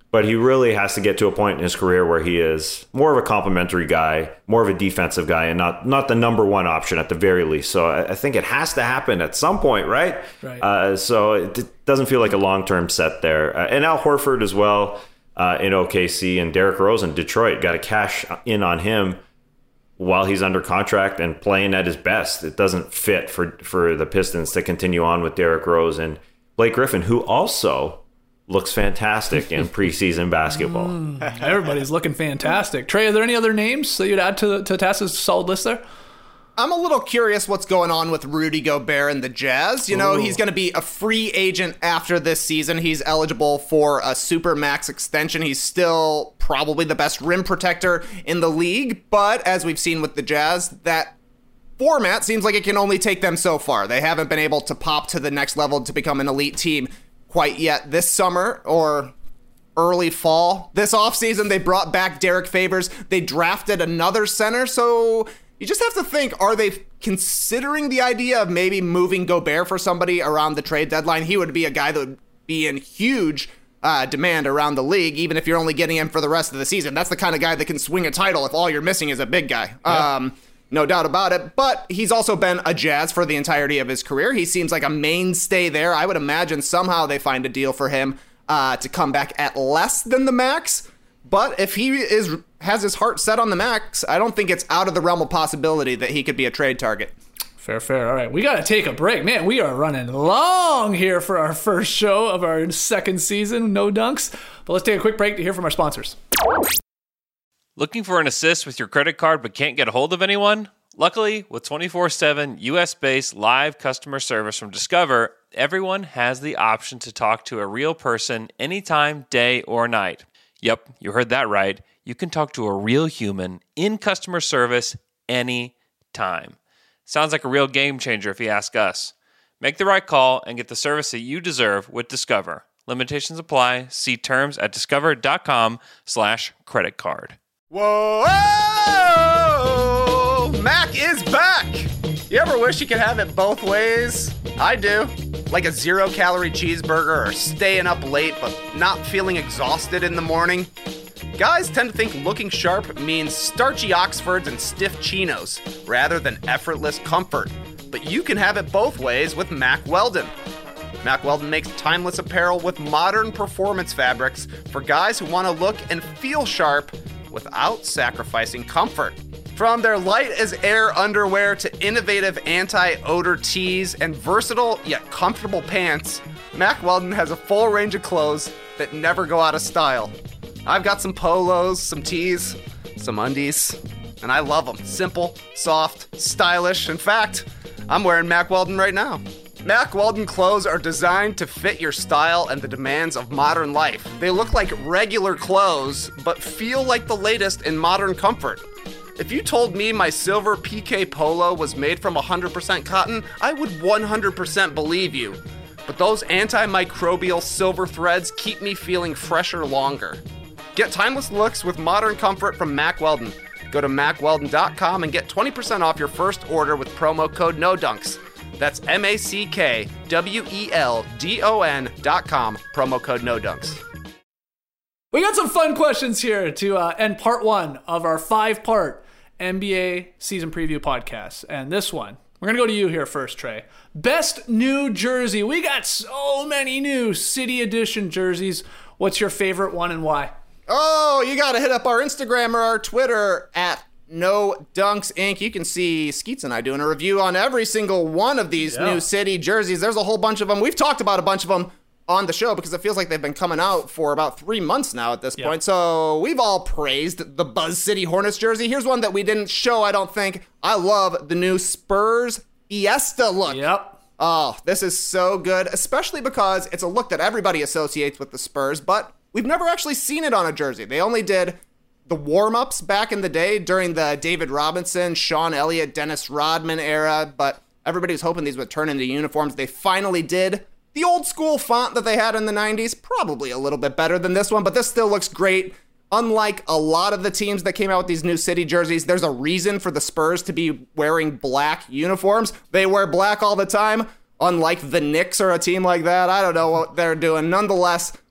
[SPEAKER 6] but he really has to get to a point in his career where he is more of a complimentary guy, more of a defensive guy, and not not the number one option at the very least. So I, I think it has to happen at some point, right?
[SPEAKER 5] Right.
[SPEAKER 6] Uh, so it, it doesn't feel like a long-term set there. Uh, and Al Horford as well uh, in O K C, and Derrick Rose in Detroit. Got to cash in on him while he's under contract and playing at his best. It doesn't fit for, for the Pistons to continue on with Derrick Rose and Blake Griffin, who also looks fantastic in preseason basketball.
[SPEAKER 5] Mm, everybody's looking fantastic. Trey, are there any other names that you'd add to, to Tass's solid list there?
[SPEAKER 9] I'm a little curious what's going on with Rudy Gobert and the Jazz. You know, Ooh. he's going to be a free agent after this season. He's eligible for a super max extension. He's still probably the best rim protector in the league. But as we've seen with the Jazz, that format seems like it can only take them so far. They haven't been able to pop to the next level to become an elite team quite yet. This summer or early fall, this offseason, they brought back Derek Favors. They drafted another center. So you just have to think, are they considering the idea of maybe moving Gobert for somebody around the trade deadline? He would be a guy that would be in huge uh, demand around the league, even if you're only getting him for the rest of the season. That's the kind of guy that can swing a title if all you're missing is a big guy. Yeah. Um, no doubt about it. But he's also been a Jazz for the entirety of his career. He seems like a mainstay there. I would imagine somehow they find a deal for him uh, to come back at less than the max. But if he is has his heart set on the max, I don't think it's out of the realm of possibility that he could be a trade target.
[SPEAKER 5] Fair, fair. All right, we got to take a break. Man, we are running long here for our first show of our second season, No Dunks. But let's take a quick break to hear from our sponsors.
[SPEAKER 12] Looking for an assist with your credit card but can't get a hold of anyone? Luckily, with twenty-four seven U S-based live customer service from Discover, everyone has the option to talk to a real person anytime, day or night. Yep, you heard that right. You can talk to a real human in customer service any time. Sounds like a real game changer if you ask us. Make the right call and get the service that you deserve with Discover. Limitations apply. See terms at discover.com slash credit card.
[SPEAKER 9] Whoa! Mac is back! You ever wish you could have it both ways? I do. Like a zero-calorie cheeseburger or staying up late but not feeling exhausted in the morning. Guys tend to think looking sharp means starchy Oxfords and stiff chinos, rather than effortless comfort. But you can have it both ways with Mack Weldon. Mack Weldon makes timeless apparel with modern performance fabrics for guys who want to look and feel sharp without sacrificing comfort. From their light-as-air underwear to innovative anti-odor tees and versatile yet comfortable pants, Mack Weldon has a full range of clothes that never go out of style. I've got some polos, some tees, some undies, and I love them. Simple, soft, stylish. In fact, I'm wearing Mack Weldon right now. Mack Weldon clothes are designed to fit your style and the demands of modern life. They look like regular clothes, but feel like the latest in modern comfort. If you told me my silver P K polo was made from one hundred percent cotton, I would one hundred percent believe you. But those antimicrobial silver threads keep me feeling fresher longer. Get timeless looks with modern comfort from Mack Weldon. Go to mack weldon dot com and get twenty percent off your first order with promo code NODUNKS. That's M A C K W E L D O N dot com, promo code NODUNKS.
[SPEAKER 5] We got some fun questions here to uh, end part one of our five-part N B A season preview podcast. And this one, we're going to go to you here first, Trey. Best new jersey. We got so many new City Edition jerseys. What's your favorite one and why?
[SPEAKER 9] Oh, you got to hit up our Instagram or our Twitter at No Dunks Incorporated. You can see Skeets and I doing a review on every single one of these yeah. new City jerseys. There's a whole bunch of them. We've talked about a bunch of them on the show because it feels like they've been coming out for about three months now at this yep. point. So we've all praised the Buzz City Hornets jersey. Here's one that we didn't show, I don't think. I love the new Spurs Fiesta look.
[SPEAKER 5] Yep.
[SPEAKER 9] Oh, this is so good, especially because it's a look that everybody associates with the Spurs, but we've never actually seen it on a jersey. They only did the warm-ups back in the day during the David Robinson, Sean Elliott, Dennis Rodman era, but everybody was hoping these would turn into uniforms. They finally did. The old school font that they had in the nineties, probably a little bit better than this one, but this still looks great. Unlike a lot of the teams that came out with these new City jerseys, there's a reason for the Spurs to be wearing black uniforms. They wear black all the time, unlike the Knicks or a team like that. I don't know what they're doing. Nonetheless,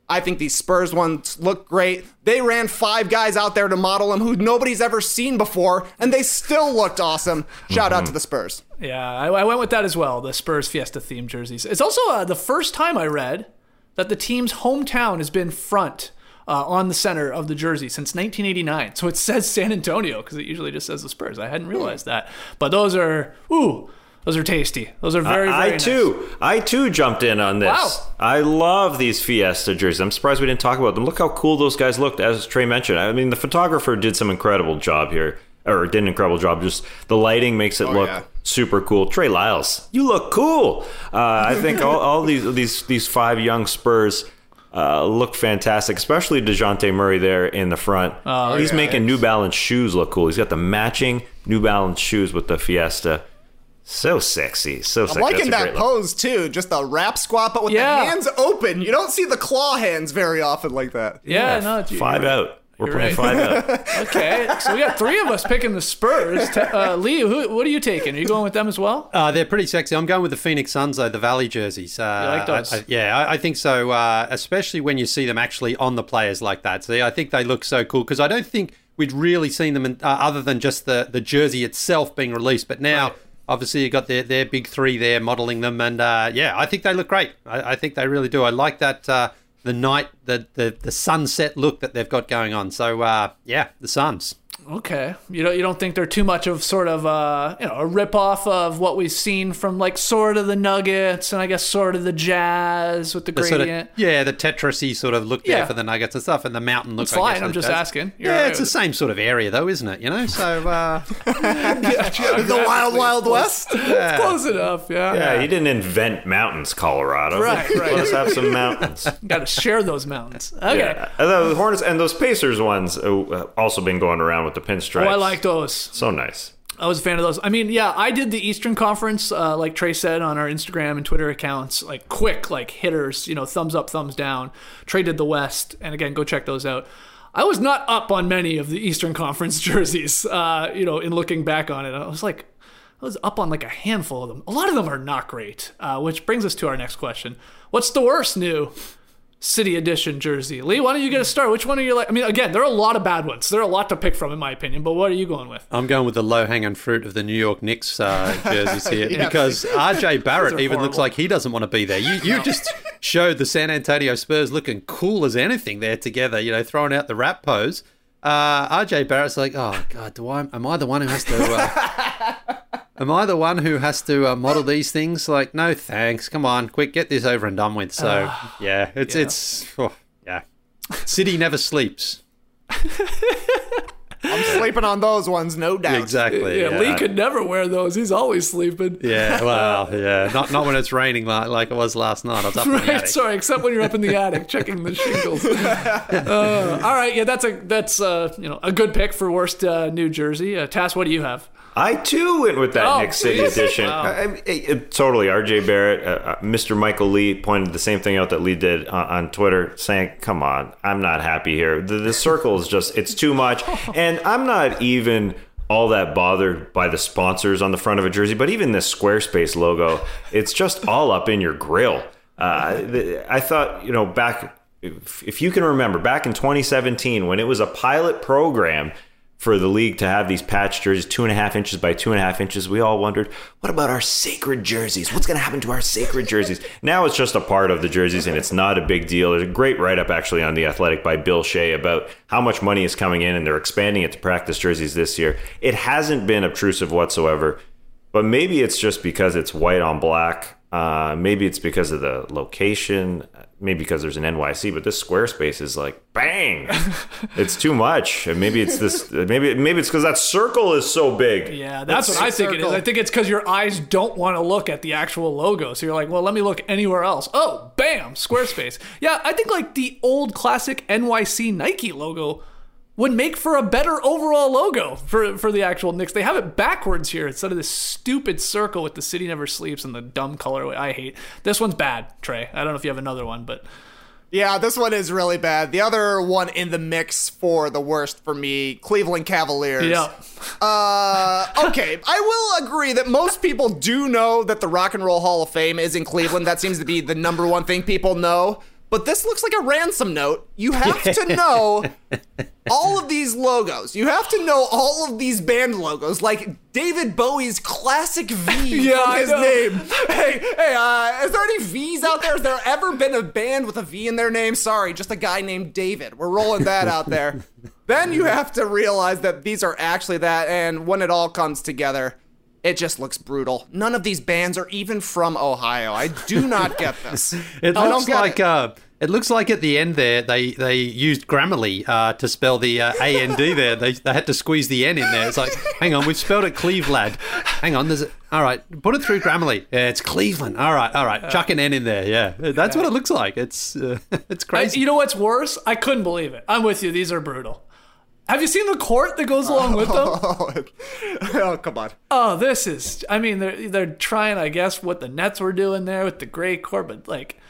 [SPEAKER 9] I think these Spurs ones look great. They ran five guys out there to model them who nobody's ever seen before, and they still looked awesome. Shout
[SPEAKER 5] Mm-hmm.
[SPEAKER 9] out to the Spurs.
[SPEAKER 5] Yeah, I, I went with that as well, the Spurs Fiesta themed jerseys. It's also uh, the first time I read that the team's hometown has been front uh, on the center of the jersey since nineteen eighty-nine. So it says San Antonio because it usually just says the Spurs. I hadn't realized that. But those are, ooh, those are tasty. Those are very,
[SPEAKER 6] I,
[SPEAKER 5] very
[SPEAKER 6] I
[SPEAKER 5] nice.
[SPEAKER 6] too, I too jumped in on this.
[SPEAKER 5] Wow.
[SPEAKER 6] I love these Fiesta jerseys. I'm surprised we didn't talk about them. Look how cool those guys looked, as Trey mentioned. I mean, the photographer did some incredible job here, or did an incredible job. Just the lighting makes it
[SPEAKER 9] Oh,
[SPEAKER 6] look
[SPEAKER 9] yeah.
[SPEAKER 6] super cool. Trey Lyles, you look cool. Uh, I think all, all these these these five young Spurs uh, look fantastic, especially DeJounte Murray there in the front.
[SPEAKER 5] Oh,
[SPEAKER 6] He's
[SPEAKER 5] yeah.
[SPEAKER 6] making New Balance shoes look cool. He's got the matching New Balance shoes with the Fiesta. So sexy, so
[SPEAKER 9] I'm
[SPEAKER 6] sexy.
[SPEAKER 9] liking
[SPEAKER 6] That's a
[SPEAKER 9] that
[SPEAKER 6] great look.
[SPEAKER 9] pose too, just the wrap squat, but with
[SPEAKER 5] Yeah.
[SPEAKER 9] the hands open. You don't see the claw hands very often like that.
[SPEAKER 5] Yeah, no, it's-
[SPEAKER 6] Five
[SPEAKER 5] you're right.
[SPEAKER 6] out. We're
[SPEAKER 5] You're
[SPEAKER 6] putting
[SPEAKER 5] right.
[SPEAKER 6] five out.
[SPEAKER 5] Okay, so we got three of us picking the Spurs. Te- Uh, Lee, who, what are you taking? Are you going with them as well?
[SPEAKER 7] Uh, they're pretty sexy. I'm going with the Phoenix Suns, though, the Valley jerseys. Uh,
[SPEAKER 5] You like those?
[SPEAKER 7] I, I, yeah, I, I think so, uh, especially when you see them actually on the players like that. So yeah, I think they look so cool because I don't think we'd really seen them in, uh, other than just the, the jersey itself being released. But now,
[SPEAKER 5] Right.
[SPEAKER 7] obviously, you've got their, their big three there modeling them. And uh, yeah, I think they look great. I, I think they really do. I like that. Uh, the night, the, the the sunset look that they've got going on. So uh, yeah, the Suns.
[SPEAKER 5] Okay, you don't you don't think they're too much of sort of uh, you know a ripoff of what we've seen from like sort of the Nuggets and I guess sort of the Jazz with the,
[SPEAKER 7] The sort of,
[SPEAKER 5] gradient.
[SPEAKER 7] yeah, the Tetris-y sort of look there
[SPEAKER 5] Yeah.
[SPEAKER 7] for the Nuggets and stuff, and the mountain look.
[SPEAKER 5] It's
[SPEAKER 7] I guess,
[SPEAKER 5] fine,
[SPEAKER 7] for
[SPEAKER 5] I'm
[SPEAKER 7] the
[SPEAKER 5] just
[SPEAKER 7] Jazz.
[SPEAKER 5] asking. You're
[SPEAKER 7] Yeah,
[SPEAKER 5] all right
[SPEAKER 7] it's the
[SPEAKER 5] with
[SPEAKER 7] same sort of area, though, isn't it? You know, so uh,
[SPEAKER 9] The Wild Wild West.
[SPEAKER 7] yeah.
[SPEAKER 5] Close enough, yeah.
[SPEAKER 6] Yeah, you didn't invent mountains, Colorado.
[SPEAKER 5] Right, right.
[SPEAKER 6] Let us have some mountains.
[SPEAKER 5] Got to share those mountains. Okay.
[SPEAKER 6] Yeah. And the Hornets and those Pacers ones uh, also been going around with the pinstripes.
[SPEAKER 5] Oh, I like those.
[SPEAKER 6] So nice.
[SPEAKER 5] I was a fan of those. I mean, yeah, I did the Eastern Conference, uh, like Trey said on our Instagram and Twitter accounts, like quick, like hitters, you know, thumbs up, thumbs down. Trey did the West, and again, go check those out. I was not up on many of the Eastern Conference jerseys, uh, you know, in looking back on it. I was like, I was up on like a handful of them. A lot of them are not great, uh, which brings us to our next question. What's the worst new City Edition jersey? Lee, why don't you get a start? Which one are you like? I mean, again, there are a lot of bad ones. There are a lot to pick from, in my opinion, but what are you going with?
[SPEAKER 7] I'm going with the low-hanging fruit of the New York Knicks uh, jerseys here
[SPEAKER 9] Yeah.
[SPEAKER 7] because R J Barrett
[SPEAKER 5] are
[SPEAKER 7] even looks
[SPEAKER 5] horrible.
[SPEAKER 7] like he doesn't want to be there. You you just showed the San Antonio Spurs looking cool as anything there together, you know, throwing out the rap pose. Uh, R J Barrett's like, oh, God, do I, am I the one who has to... Uh, Am I the one who has to uh, model these things? Like, no, thanks. Come on, quick, get this over and done with. So, yeah, it's
[SPEAKER 5] yeah.
[SPEAKER 7] it's oh, yeah. City never sleeps.
[SPEAKER 9] I'm sleeping on those ones, no doubt.
[SPEAKER 7] Exactly.
[SPEAKER 5] Yeah, Lee could never wear those. He's always sleeping.
[SPEAKER 7] Yeah, well, yeah, not not when it's raining like, like it was last night. I was up in the
[SPEAKER 5] Right,
[SPEAKER 7] attic.
[SPEAKER 5] sorry, except when you're up in the attic checking the shingles. Uh, all right, yeah, that's a that's uh, you know a good pick for worst uh, New Jersey. Uh, Tass, what do you have?
[SPEAKER 6] I too went with that
[SPEAKER 5] Oh,
[SPEAKER 6] Knicks City
[SPEAKER 5] geez.
[SPEAKER 6] edition.
[SPEAKER 5] Wow.
[SPEAKER 6] I, I, it- totally, R J Barrett, uh, uh, Mister Michael Lee pointed the same thing out that Lee did on, on Twitter, saying, "Come on, I'm not happy here. The, the circle is just—it's too much." And I'm not even all that bothered by the sponsors on the front of a jersey, but even this Squarespace logo, it's just all up in your grill. Uh, the, I thought, you know, back if, if you can remember, back in twenty seventeen when it was a pilot program for the league to have these patch jerseys, two and a half inches by two and a half inches, we all wondered, what about our sacred jerseys? What's going to happen to our sacred jerseys? Now it's just a part of the jerseys, and it's not a big deal. There's a great write-up, actually, on The Athletic by Bill Shea about how much money is coming in, and they're expanding it to practice jerseys this year. It hasn't been obtrusive whatsoever, but maybe it's just because it's white on black. Uh, maybe it's because of the location. Maybe because there's an N Y C, but this Squarespace is like, bang! It's too much. And maybe it's this. Maybe maybe it's because that circle is so big.
[SPEAKER 5] Yeah, that's
[SPEAKER 9] It's
[SPEAKER 5] what I
[SPEAKER 9] a
[SPEAKER 5] think it is.
[SPEAKER 9] circle.
[SPEAKER 5] I think it's because your eyes don't want to look at the actual logo. So you're like, well, let me look anywhere else. Oh, bam, Squarespace. Yeah, I think like the old classic N Y C Nike logo would make for a better overall logo for, for the actual Knicks. They have it backwards here instead of this stupid circle with the city never sleeps and the dumb colorway I hate. This one's bad, Trey. I don't know if you have another one, but...
[SPEAKER 9] Yeah, this one is really bad. The other one in the mix for the worst for me, Cleveland Cavaliers.
[SPEAKER 5] Yeah.
[SPEAKER 9] Uh, okay, I will agree that most people do know that the Rock and Roll Hall of Fame is in Cleveland. That seems to be the number one thing people know. but this looks like a ransom note. You have to know all of these logos. You have to know all of these band logos, like David Bowie's classic V
[SPEAKER 5] Yeah,
[SPEAKER 9] from
[SPEAKER 5] I
[SPEAKER 9] his
[SPEAKER 5] know.
[SPEAKER 9] name. Hey, hey, uh, is there any V's out there? Has there ever been a band with a V in their name? Sorry, just a guy named David. We're rolling that out there. Then you have to realize that these are actually that, and when it all comes together, it just looks brutal. None of these bands are even from Ohio. I do not get this.
[SPEAKER 7] It
[SPEAKER 9] I don't
[SPEAKER 7] looks
[SPEAKER 9] get
[SPEAKER 7] like
[SPEAKER 9] it.
[SPEAKER 7] uh, it looks like at the end there they, they used Grammarly uh, to spell the uh, A N D there. They they had to squeeze the N in there. It's like, hang on, we've spelled it Cleveland. Hang on, there's a, all right, put it through Grammarly. Yeah, it's Cleveland. All right, all right, chuck an N in there. Yeah, that's what it looks like. It's uh, it's
[SPEAKER 5] I,
[SPEAKER 7] crazy.
[SPEAKER 5] you know what's worse? I couldn't believe it. I'm with you. These are brutal. Have you seen the court that goes along with them?
[SPEAKER 9] Oh, come on.
[SPEAKER 5] Oh, this is, I mean, they're, they're trying, I guess, what the Nets were doing there with the gray court, but like,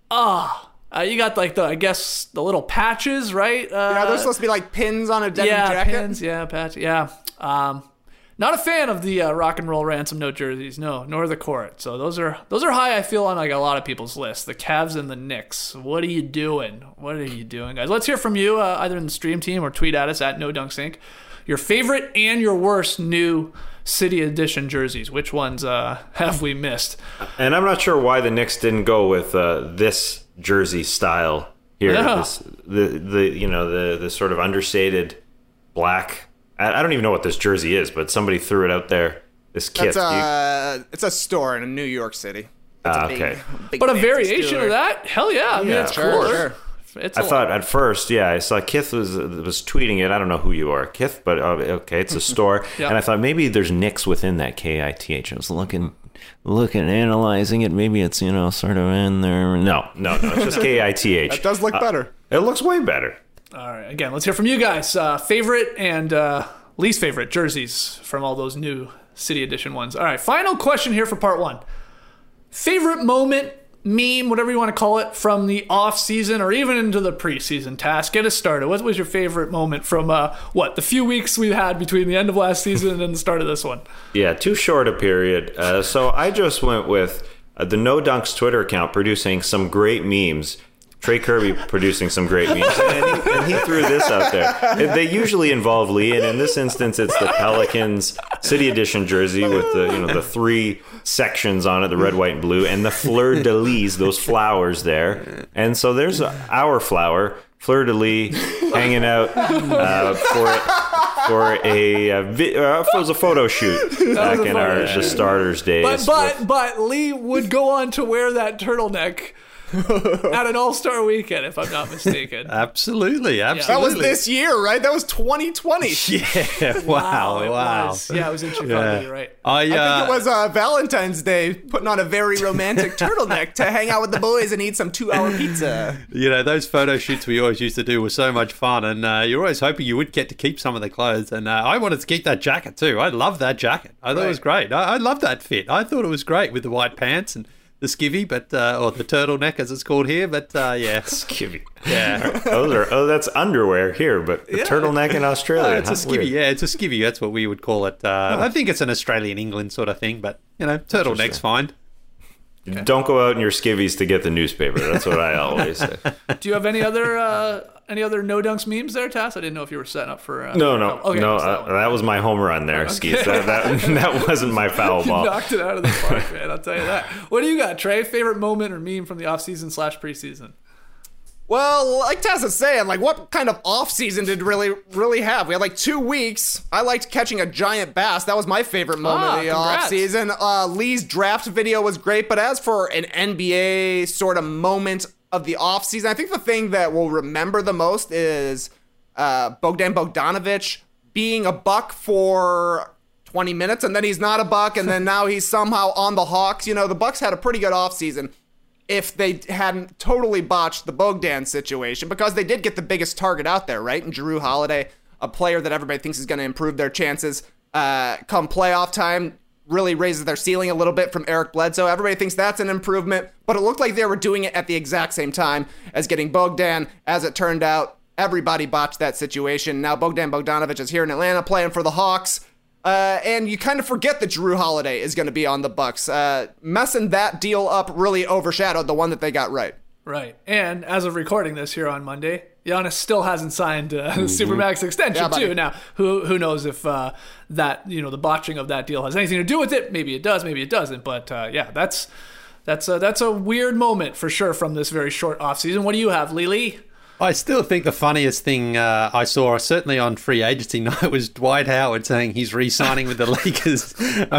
[SPEAKER 5] oh, uh, you got like the, I guess, the little patches, right? Uh,
[SPEAKER 9] Yeah, they're supposed to be like pins on a denim
[SPEAKER 5] yeah,
[SPEAKER 9] jacket.
[SPEAKER 5] pins, yeah, patch, yeah. Um, not a fan of the uh, rock and roll ransom note jerseys, no, nor the court. So those are those are high, I feel, on like a lot of people's lists. The Cavs and the Knicks. What are you doing? What are you doing, guys? Let's hear from you, uh, either in the stream team or tweet at us at No Dunks Inc. Your favorite and your worst new City Edition jerseys. Which ones uh, have we missed?
[SPEAKER 6] And I'm not sure why the Knicks didn't go with uh, this jersey style here.
[SPEAKER 5] Yeah.
[SPEAKER 6] This, the the you know the the sort of understated black. I, I don't even know what this jersey is, but somebody threw it out there. This kit.
[SPEAKER 9] That's a, it's a store in New York City. It's
[SPEAKER 6] Ah,
[SPEAKER 9] a big-
[SPEAKER 6] okay.
[SPEAKER 9] big
[SPEAKER 5] But a
[SPEAKER 9] fancy
[SPEAKER 5] variation
[SPEAKER 9] store.
[SPEAKER 5] of that? Hell yeah. I mean,
[SPEAKER 6] Yeah.
[SPEAKER 5] it's
[SPEAKER 9] Sure,
[SPEAKER 5] cool.
[SPEAKER 9] sure.
[SPEAKER 5] It's
[SPEAKER 6] I
[SPEAKER 5] a
[SPEAKER 6] thought
[SPEAKER 5] lot.
[SPEAKER 6] at first, yeah, I saw Kith was was tweeting it. I don't know who you are, Kith, but uh, okay, it's a store.
[SPEAKER 5] Yeah.
[SPEAKER 6] And I thought maybe there's Knicks within that K I T H. I was looking, looking, analyzing it. Maybe it's, you know, sort of in there. No, no, no, it's just K I T H.
[SPEAKER 9] That does look
[SPEAKER 6] Uh,
[SPEAKER 9] better.
[SPEAKER 6] It looks way better.
[SPEAKER 5] All right. Again, let's hear from you guys. Uh, favorite and uh, least favorite jerseys from all those new City Edition ones. All right. Final question here for part one. Favorite moment, meme, whatever you want to call it, from the off season or even into the preseason task. Get us started. What was your favorite moment from uh, what the few weeks we had between the end of last season and the start of this one?
[SPEAKER 6] Yeah, too short a period. Uh, so I just went with uh, the No Dunks Twitter account producing some great memes. Trey Kirby producing some great memes, and he, and he threw this out there. They usually involve Lee, and in this instance, it's the Pelicans City Edition jersey with the you know the three sections on it, the red, white, and blue, and the fleur de lis, those flowers there. And so there's our flower, fleur de lis, hanging out uh, for for a uh, vi- uh, it was a photo shoot back in our the starters days.
[SPEAKER 5] But but but Lee would go on to wear that turtleneck at an All-Star weekend, if I'm not mistaken.
[SPEAKER 7] Absolutely,
[SPEAKER 9] That
[SPEAKER 7] absolutely.
[SPEAKER 9] was this year, right? That was twenty twenty.
[SPEAKER 7] Yeah, wow,
[SPEAKER 5] it
[SPEAKER 7] wow.
[SPEAKER 5] was. Yeah, it was in Chicago.
[SPEAKER 7] Yeah.
[SPEAKER 5] You're right.
[SPEAKER 7] I, uh,
[SPEAKER 9] I think it was uh, Valentine's Day, putting on a very romantic turtleneck to hang out with the boys and eat some two-hour pizza.
[SPEAKER 7] You know, those photo shoots we always used to do were so much fun, and uh, you're always hoping you would get to keep some of the clothes. And uh, I wanted to keep that jacket too. I love that jacket. I thought it was great. I, I love that fit. I thought it was great with the white pants and the skivvy, but uh, or the turtleneck as it's called here. But uh, yeah,
[SPEAKER 6] skivvy.
[SPEAKER 7] Yeah,
[SPEAKER 6] those are oh, that's underwear here, but the
[SPEAKER 7] Yeah.
[SPEAKER 6] turtleneck in Australia.
[SPEAKER 7] Uh, it's a
[SPEAKER 6] huh?
[SPEAKER 7] skivvy.
[SPEAKER 6] Weird.
[SPEAKER 7] Yeah, it's a skivvy. That's what we would call it. Uh, I think it's an Australian England sort of thing, but you know, turtleneck's fine.
[SPEAKER 6] Don't go out in your skivvies to get the newspaper. That's what I always say.
[SPEAKER 5] Do you have any other uh, any other no dunks memes there, Tass? I didn't know if you were setting up for. Uh,
[SPEAKER 6] No, no,
[SPEAKER 5] okay,
[SPEAKER 6] no.
[SPEAKER 5] so that
[SPEAKER 6] Uh,
[SPEAKER 5] one.
[SPEAKER 6] that was my home run there,
[SPEAKER 5] Okay.
[SPEAKER 6] Skeets. That, that that wasn't my foul
[SPEAKER 5] You
[SPEAKER 6] ball.
[SPEAKER 5] knocked it out of the park, man. I'll tell you that. What do you got, Trey? Favorite moment or meme from the offseason slash preseason?
[SPEAKER 9] Well, like Taz is saying, like, what kind of off season did really really have? We had like two weeks. I liked catching a giant bass. That was my favorite moment
[SPEAKER 5] Ah,
[SPEAKER 9] of the
[SPEAKER 5] congrats.
[SPEAKER 9] off season. Uh, Lee's draft video was great, but as for an N B A sort of moment of the off season, I think the thing that we'll remember the most is uh, Bogdan Bogdanovic being a Buck for twenty minutes, and then he's not a Buck, and then now he's somehow on the Hawks. You know, the Bucks had a pretty good off season if they hadn't totally botched the Bogdan situation, because they did get the biggest target out there, right? And Jrue Holiday, a player that everybody thinks is going to improve their chances uh, come playoff time, really raises their ceiling a little bit from Eric Bledsoe. Everybody thinks that's an improvement, but it looked like they were doing it at the exact same time as getting Bogdan. As it turned out, everybody botched that situation. Now Bogdan Bogdanovic is here in Atlanta playing for the Hawks. Uh, and you kind of forget that Jrue Holiday is going to be on the Bucks. Uh, messing that deal up really overshadowed the one that they got right.
[SPEAKER 5] Right. And as of recording this here on Monday, Giannis still hasn't signed a mm-hmm. Supermax extension yeah, too. Now, who who knows if uh, that, you know, the botching of that deal has anything to do with it? Maybe it does, maybe it doesn't. But uh, yeah, that's that's a, that's a weird moment for sure from this very short offseason. What do you have, Lily?
[SPEAKER 7] I still think the funniest thing uh, I saw, certainly on free agency night, was Dwight Howard saying he's re-signing with the Lakers.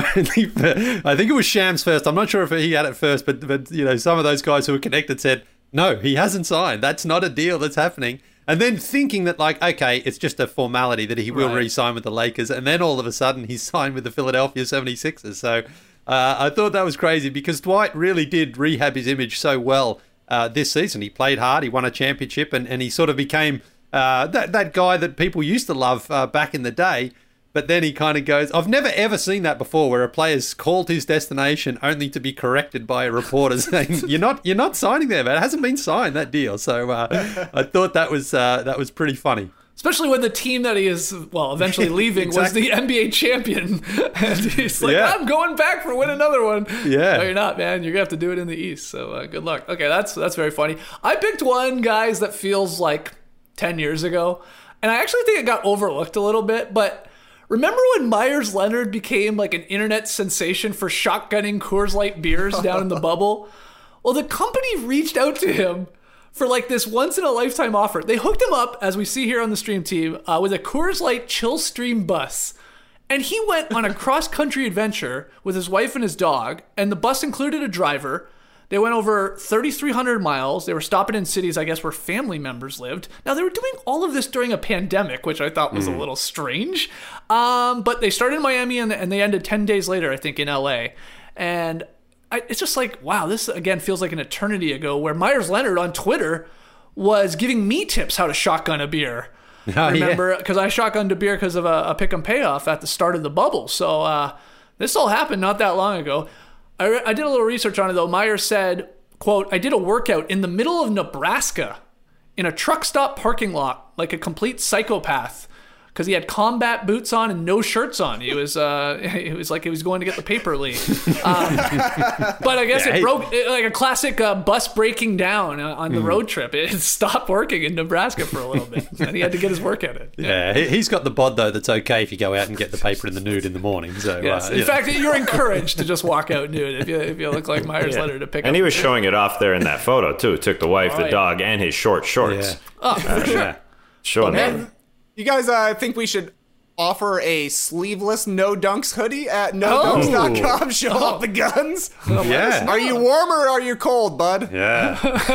[SPEAKER 7] I think it was Shams first. I'm not sure if he had it first, but but you know, some of those guys who were connected said, no, he hasn't signed. That's not a deal that's happening. And then thinking that, like, okay, it's just a formality that he will right. re-sign with the Lakers. And then all of a sudden he's signed with the Philadelphia seventy-sixers. So uh, I thought that was crazy because Dwight really did rehab his image so well uh, this season. He played hard. He won a championship and, and he sort of became uh, that, that guy that people used to love uh, back in the day. But then he kind of goes, I've never ever seen that before where a player's called his destination only to be corrected by a reporter saying, you're not you're not signing there, man. It hasn't been signed, that deal. So uh, I thought that was uh, that was pretty funny.
[SPEAKER 5] Especially when the team that he is, well, eventually leaving exactly. was the N B A champion. And he's like, yeah. I'm going back for win another one.
[SPEAKER 7] Yeah.
[SPEAKER 5] No, you're not, man. You're going to have to do it in the East. So uh, good luck. Okay, that's that's very funny. I picked one, guys, that feels like ten years ago. And I actually think it got overlooked a little bit, but remember when Myers Leonard became like an internet sensation for shotgunning Coors Light beers down in the bubble? Well, the company reached out to him for like this once-in-a-lifetime offer. They hooked him up, as we see here on the stream team, uh, with a Coors Light Chill Stream bus. And he went on a cross-country adventure with his wife and his dog, and the bus included a driver. They went over thirty-three hundred miles. They were stopping in cities, I guess, where family members lived. Now, they were doing all of this during a pandemic, which I thought was mm. a little strange. Um, but they started in Miami, and, and they ended ten days later, I think, in L A. And I, it's just like, wow, this, again, feels like an eternity ago, where Myers Leonard on Twitter was giving me tips how to shotgun a beer. Oh, remember? Because yeah. I shotgunned a beer because of a, a pick and payoff at the start of the bubble. So uh, this all happened not that long ago. I, I did a little research on it, though. Myers said, quote, I did a workout in the middle of Nebraska in a truck stop parking lot like a complete psychopath because he had combat boots on and no shirts on. He was uh, it was like he was going to get the paper league. Um, but I guess yeah, it broke, it, like a classic uh, bus breaking down on the mm. road trip. It stopped working in Nebraska for a little bit, and he had to get his work at it.
[SPEAKER 7] Yeah, yeah he's got the bod, though, that's okay if you go out and get the paper in the nude in the morning. So,
[SPEAKER 5] yes.
[SPEAKER 7] uh,
[SPEAKER 5] In
[SPEAKER 7] you
[SPEAKER 5] fact,
[SPEAKER 7] know.
[SPEAKER 5] you're encouraged to just walk out nude if you, if you look like Myers yeah. Leonard to pick
[SPEAKER 6] and
[SPEAKER 5] up.
[SPEAKER 6] And he was showing it off there in that photo, too. Took the wife, oh, the yeah. dog, and his short shorts.
[SPEAKER 7] Yeah.
[SPEAKER 5] Oh, for uh, sure. Yeah.
[SPEAKER 6] Showing
[SPEAKER 9] well,
[SPEAKER 6] them.
[SPEAKER 9] You guys uh, think we should offer a sleeveless No Dunks hoodie at no dunks dot com. Oh. Show oh. off the guns.
[SPEAKER 7] Yeah.
[SPEAKER 9] Are you warm or are you cold, bud?
[SPEAKER 6] Yeah.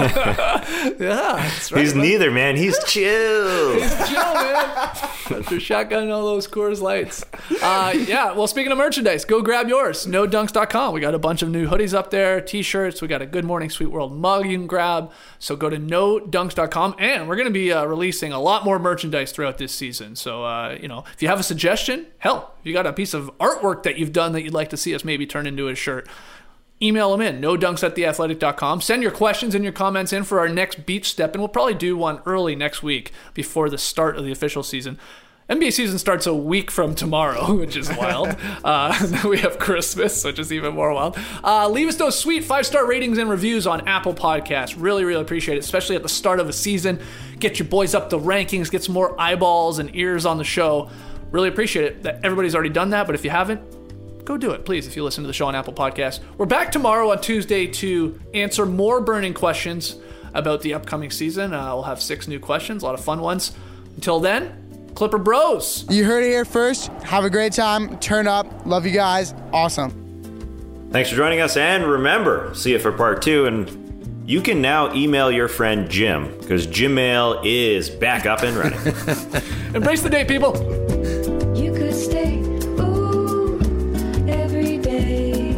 [SPEAKER 5] yeah. That's right,
[SPEAKER 6] He's
[SPEAKER 5] man.
[SPEAKER 6] neither, man. He's chill.
[SPEAKER 5] He's chill, man. After shotgunning all those Coors Lights. Uh, yeah. Well, speaking of merchandise, go grab yours. no dunks dot com. We got a bunch of new hoodies up there, t-shirts. We got a Good Morning Sweet World mug you can grab. So go to no dunks dot com. And we're going to be uh, releasing a lot more merchandise throughout this season. So, uh, you know, if you have a suggestion, hell, if you got a piece of artwork that you've done that you'd like to see us maybe turn into a shirt, email them in, no dunks at the athletic dot com. Send your questions and your comments in for our next beach step, and we'll probably do one early next week before the start of the official season. N B A season starts a week from tomorrow, which is wild. Uh, and then we have Christmas, which is even more wild. Uh, leave us those sweet five-star ratings and reviews on Apple Podcasts. Really, really appreciate it, especially at the start of a season. Get your boys up the rankings, get some more eyeballs and ears on the show. Really appreciate it that everybody's already done that, but if you haven't, go do it, please, if you listen to the show on Apple Podcasts. We're back tomorrow on Tuesday to answer more burning questions about the upcoming season. Uh, we'll have six new questions, a lot of fun ones. Until then, Clipper Bros.
[SPEAKER 13] You heard it here first. Have a great time. Turn up. Love you guys. Awesome.
[SPEAKER 6] Thanks for joining us, and remember, see it for part two, and you can now email your friend Jim, because Gmail is back up and running.
[SPEAKER 5] Embrace the day, people.
[SPEAKER 14] You could stay, ooh, every day,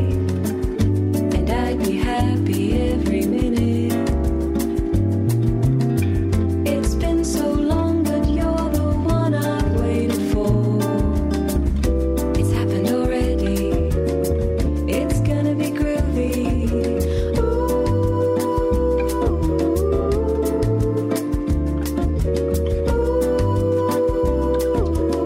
[SPEAKER 14] and I'd be happy every minute. It's been so long, but you're the one I've waited for. It's happened already. It's gonna be groovy. Ooh.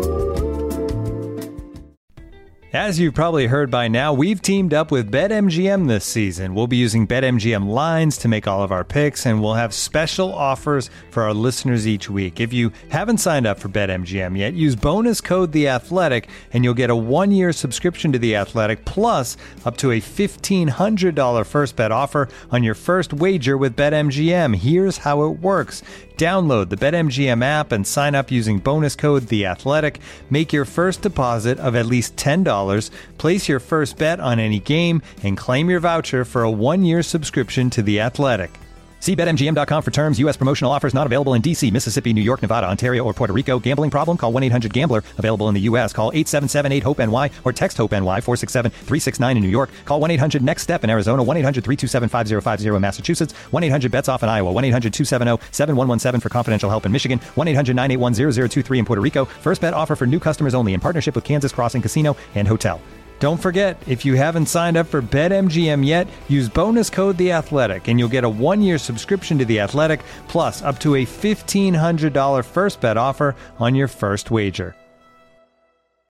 [SPEAKER 10] As you've probably heard by now, we've teamed up with BetMGM this season. We'll be using BetMGM lines to make all of our picks, and we'll have special offers for our listeners each week. If you haven't signed up for BetMGM yet, use bonus code The Athletic, and you'll get a one-year subscription to The Athletic, plus up to a fifteen hundred dollars first bet offer on your first wager with BetMGM. Here's how it works. Download the BetMGM app and sign up using bonus code The Athletic. Make your first deposit of at least ten dollars. Place your first bet on any game and claim your voucher for a one-year subscription to The Athletic. See Bet M G M dot com for terms. U S promotional offers not available in D C, Mississippi, New York, Nevada, Ontario, or Puerto Rico. Gambling problem? Call one eight hundred gambler. Available in the U S. Call eight seven seven eight hope N Y or text HOPE-NY four six seven three six nine in New York. Call one eight hundred next step in Arizona. one eight hundred three two seven five zero five zero in Massachusetts. one eight hundred bets off in Iowa. one eight hundred two seven zero seven one one seven for confidential help in Michigan. one eight hundred nine eight one zero zero two three in Puerto Rico. First bet offer for new customers only in partnership with Kansas Crossing Casino and Hotel. Don't forget, if you haven't signed up for BetMGM yet, use bonus code The Athletic, and you'll get a one-year subscription to The Athletic, plus up to a fifteen hundred dollars first bet offer on your first wager.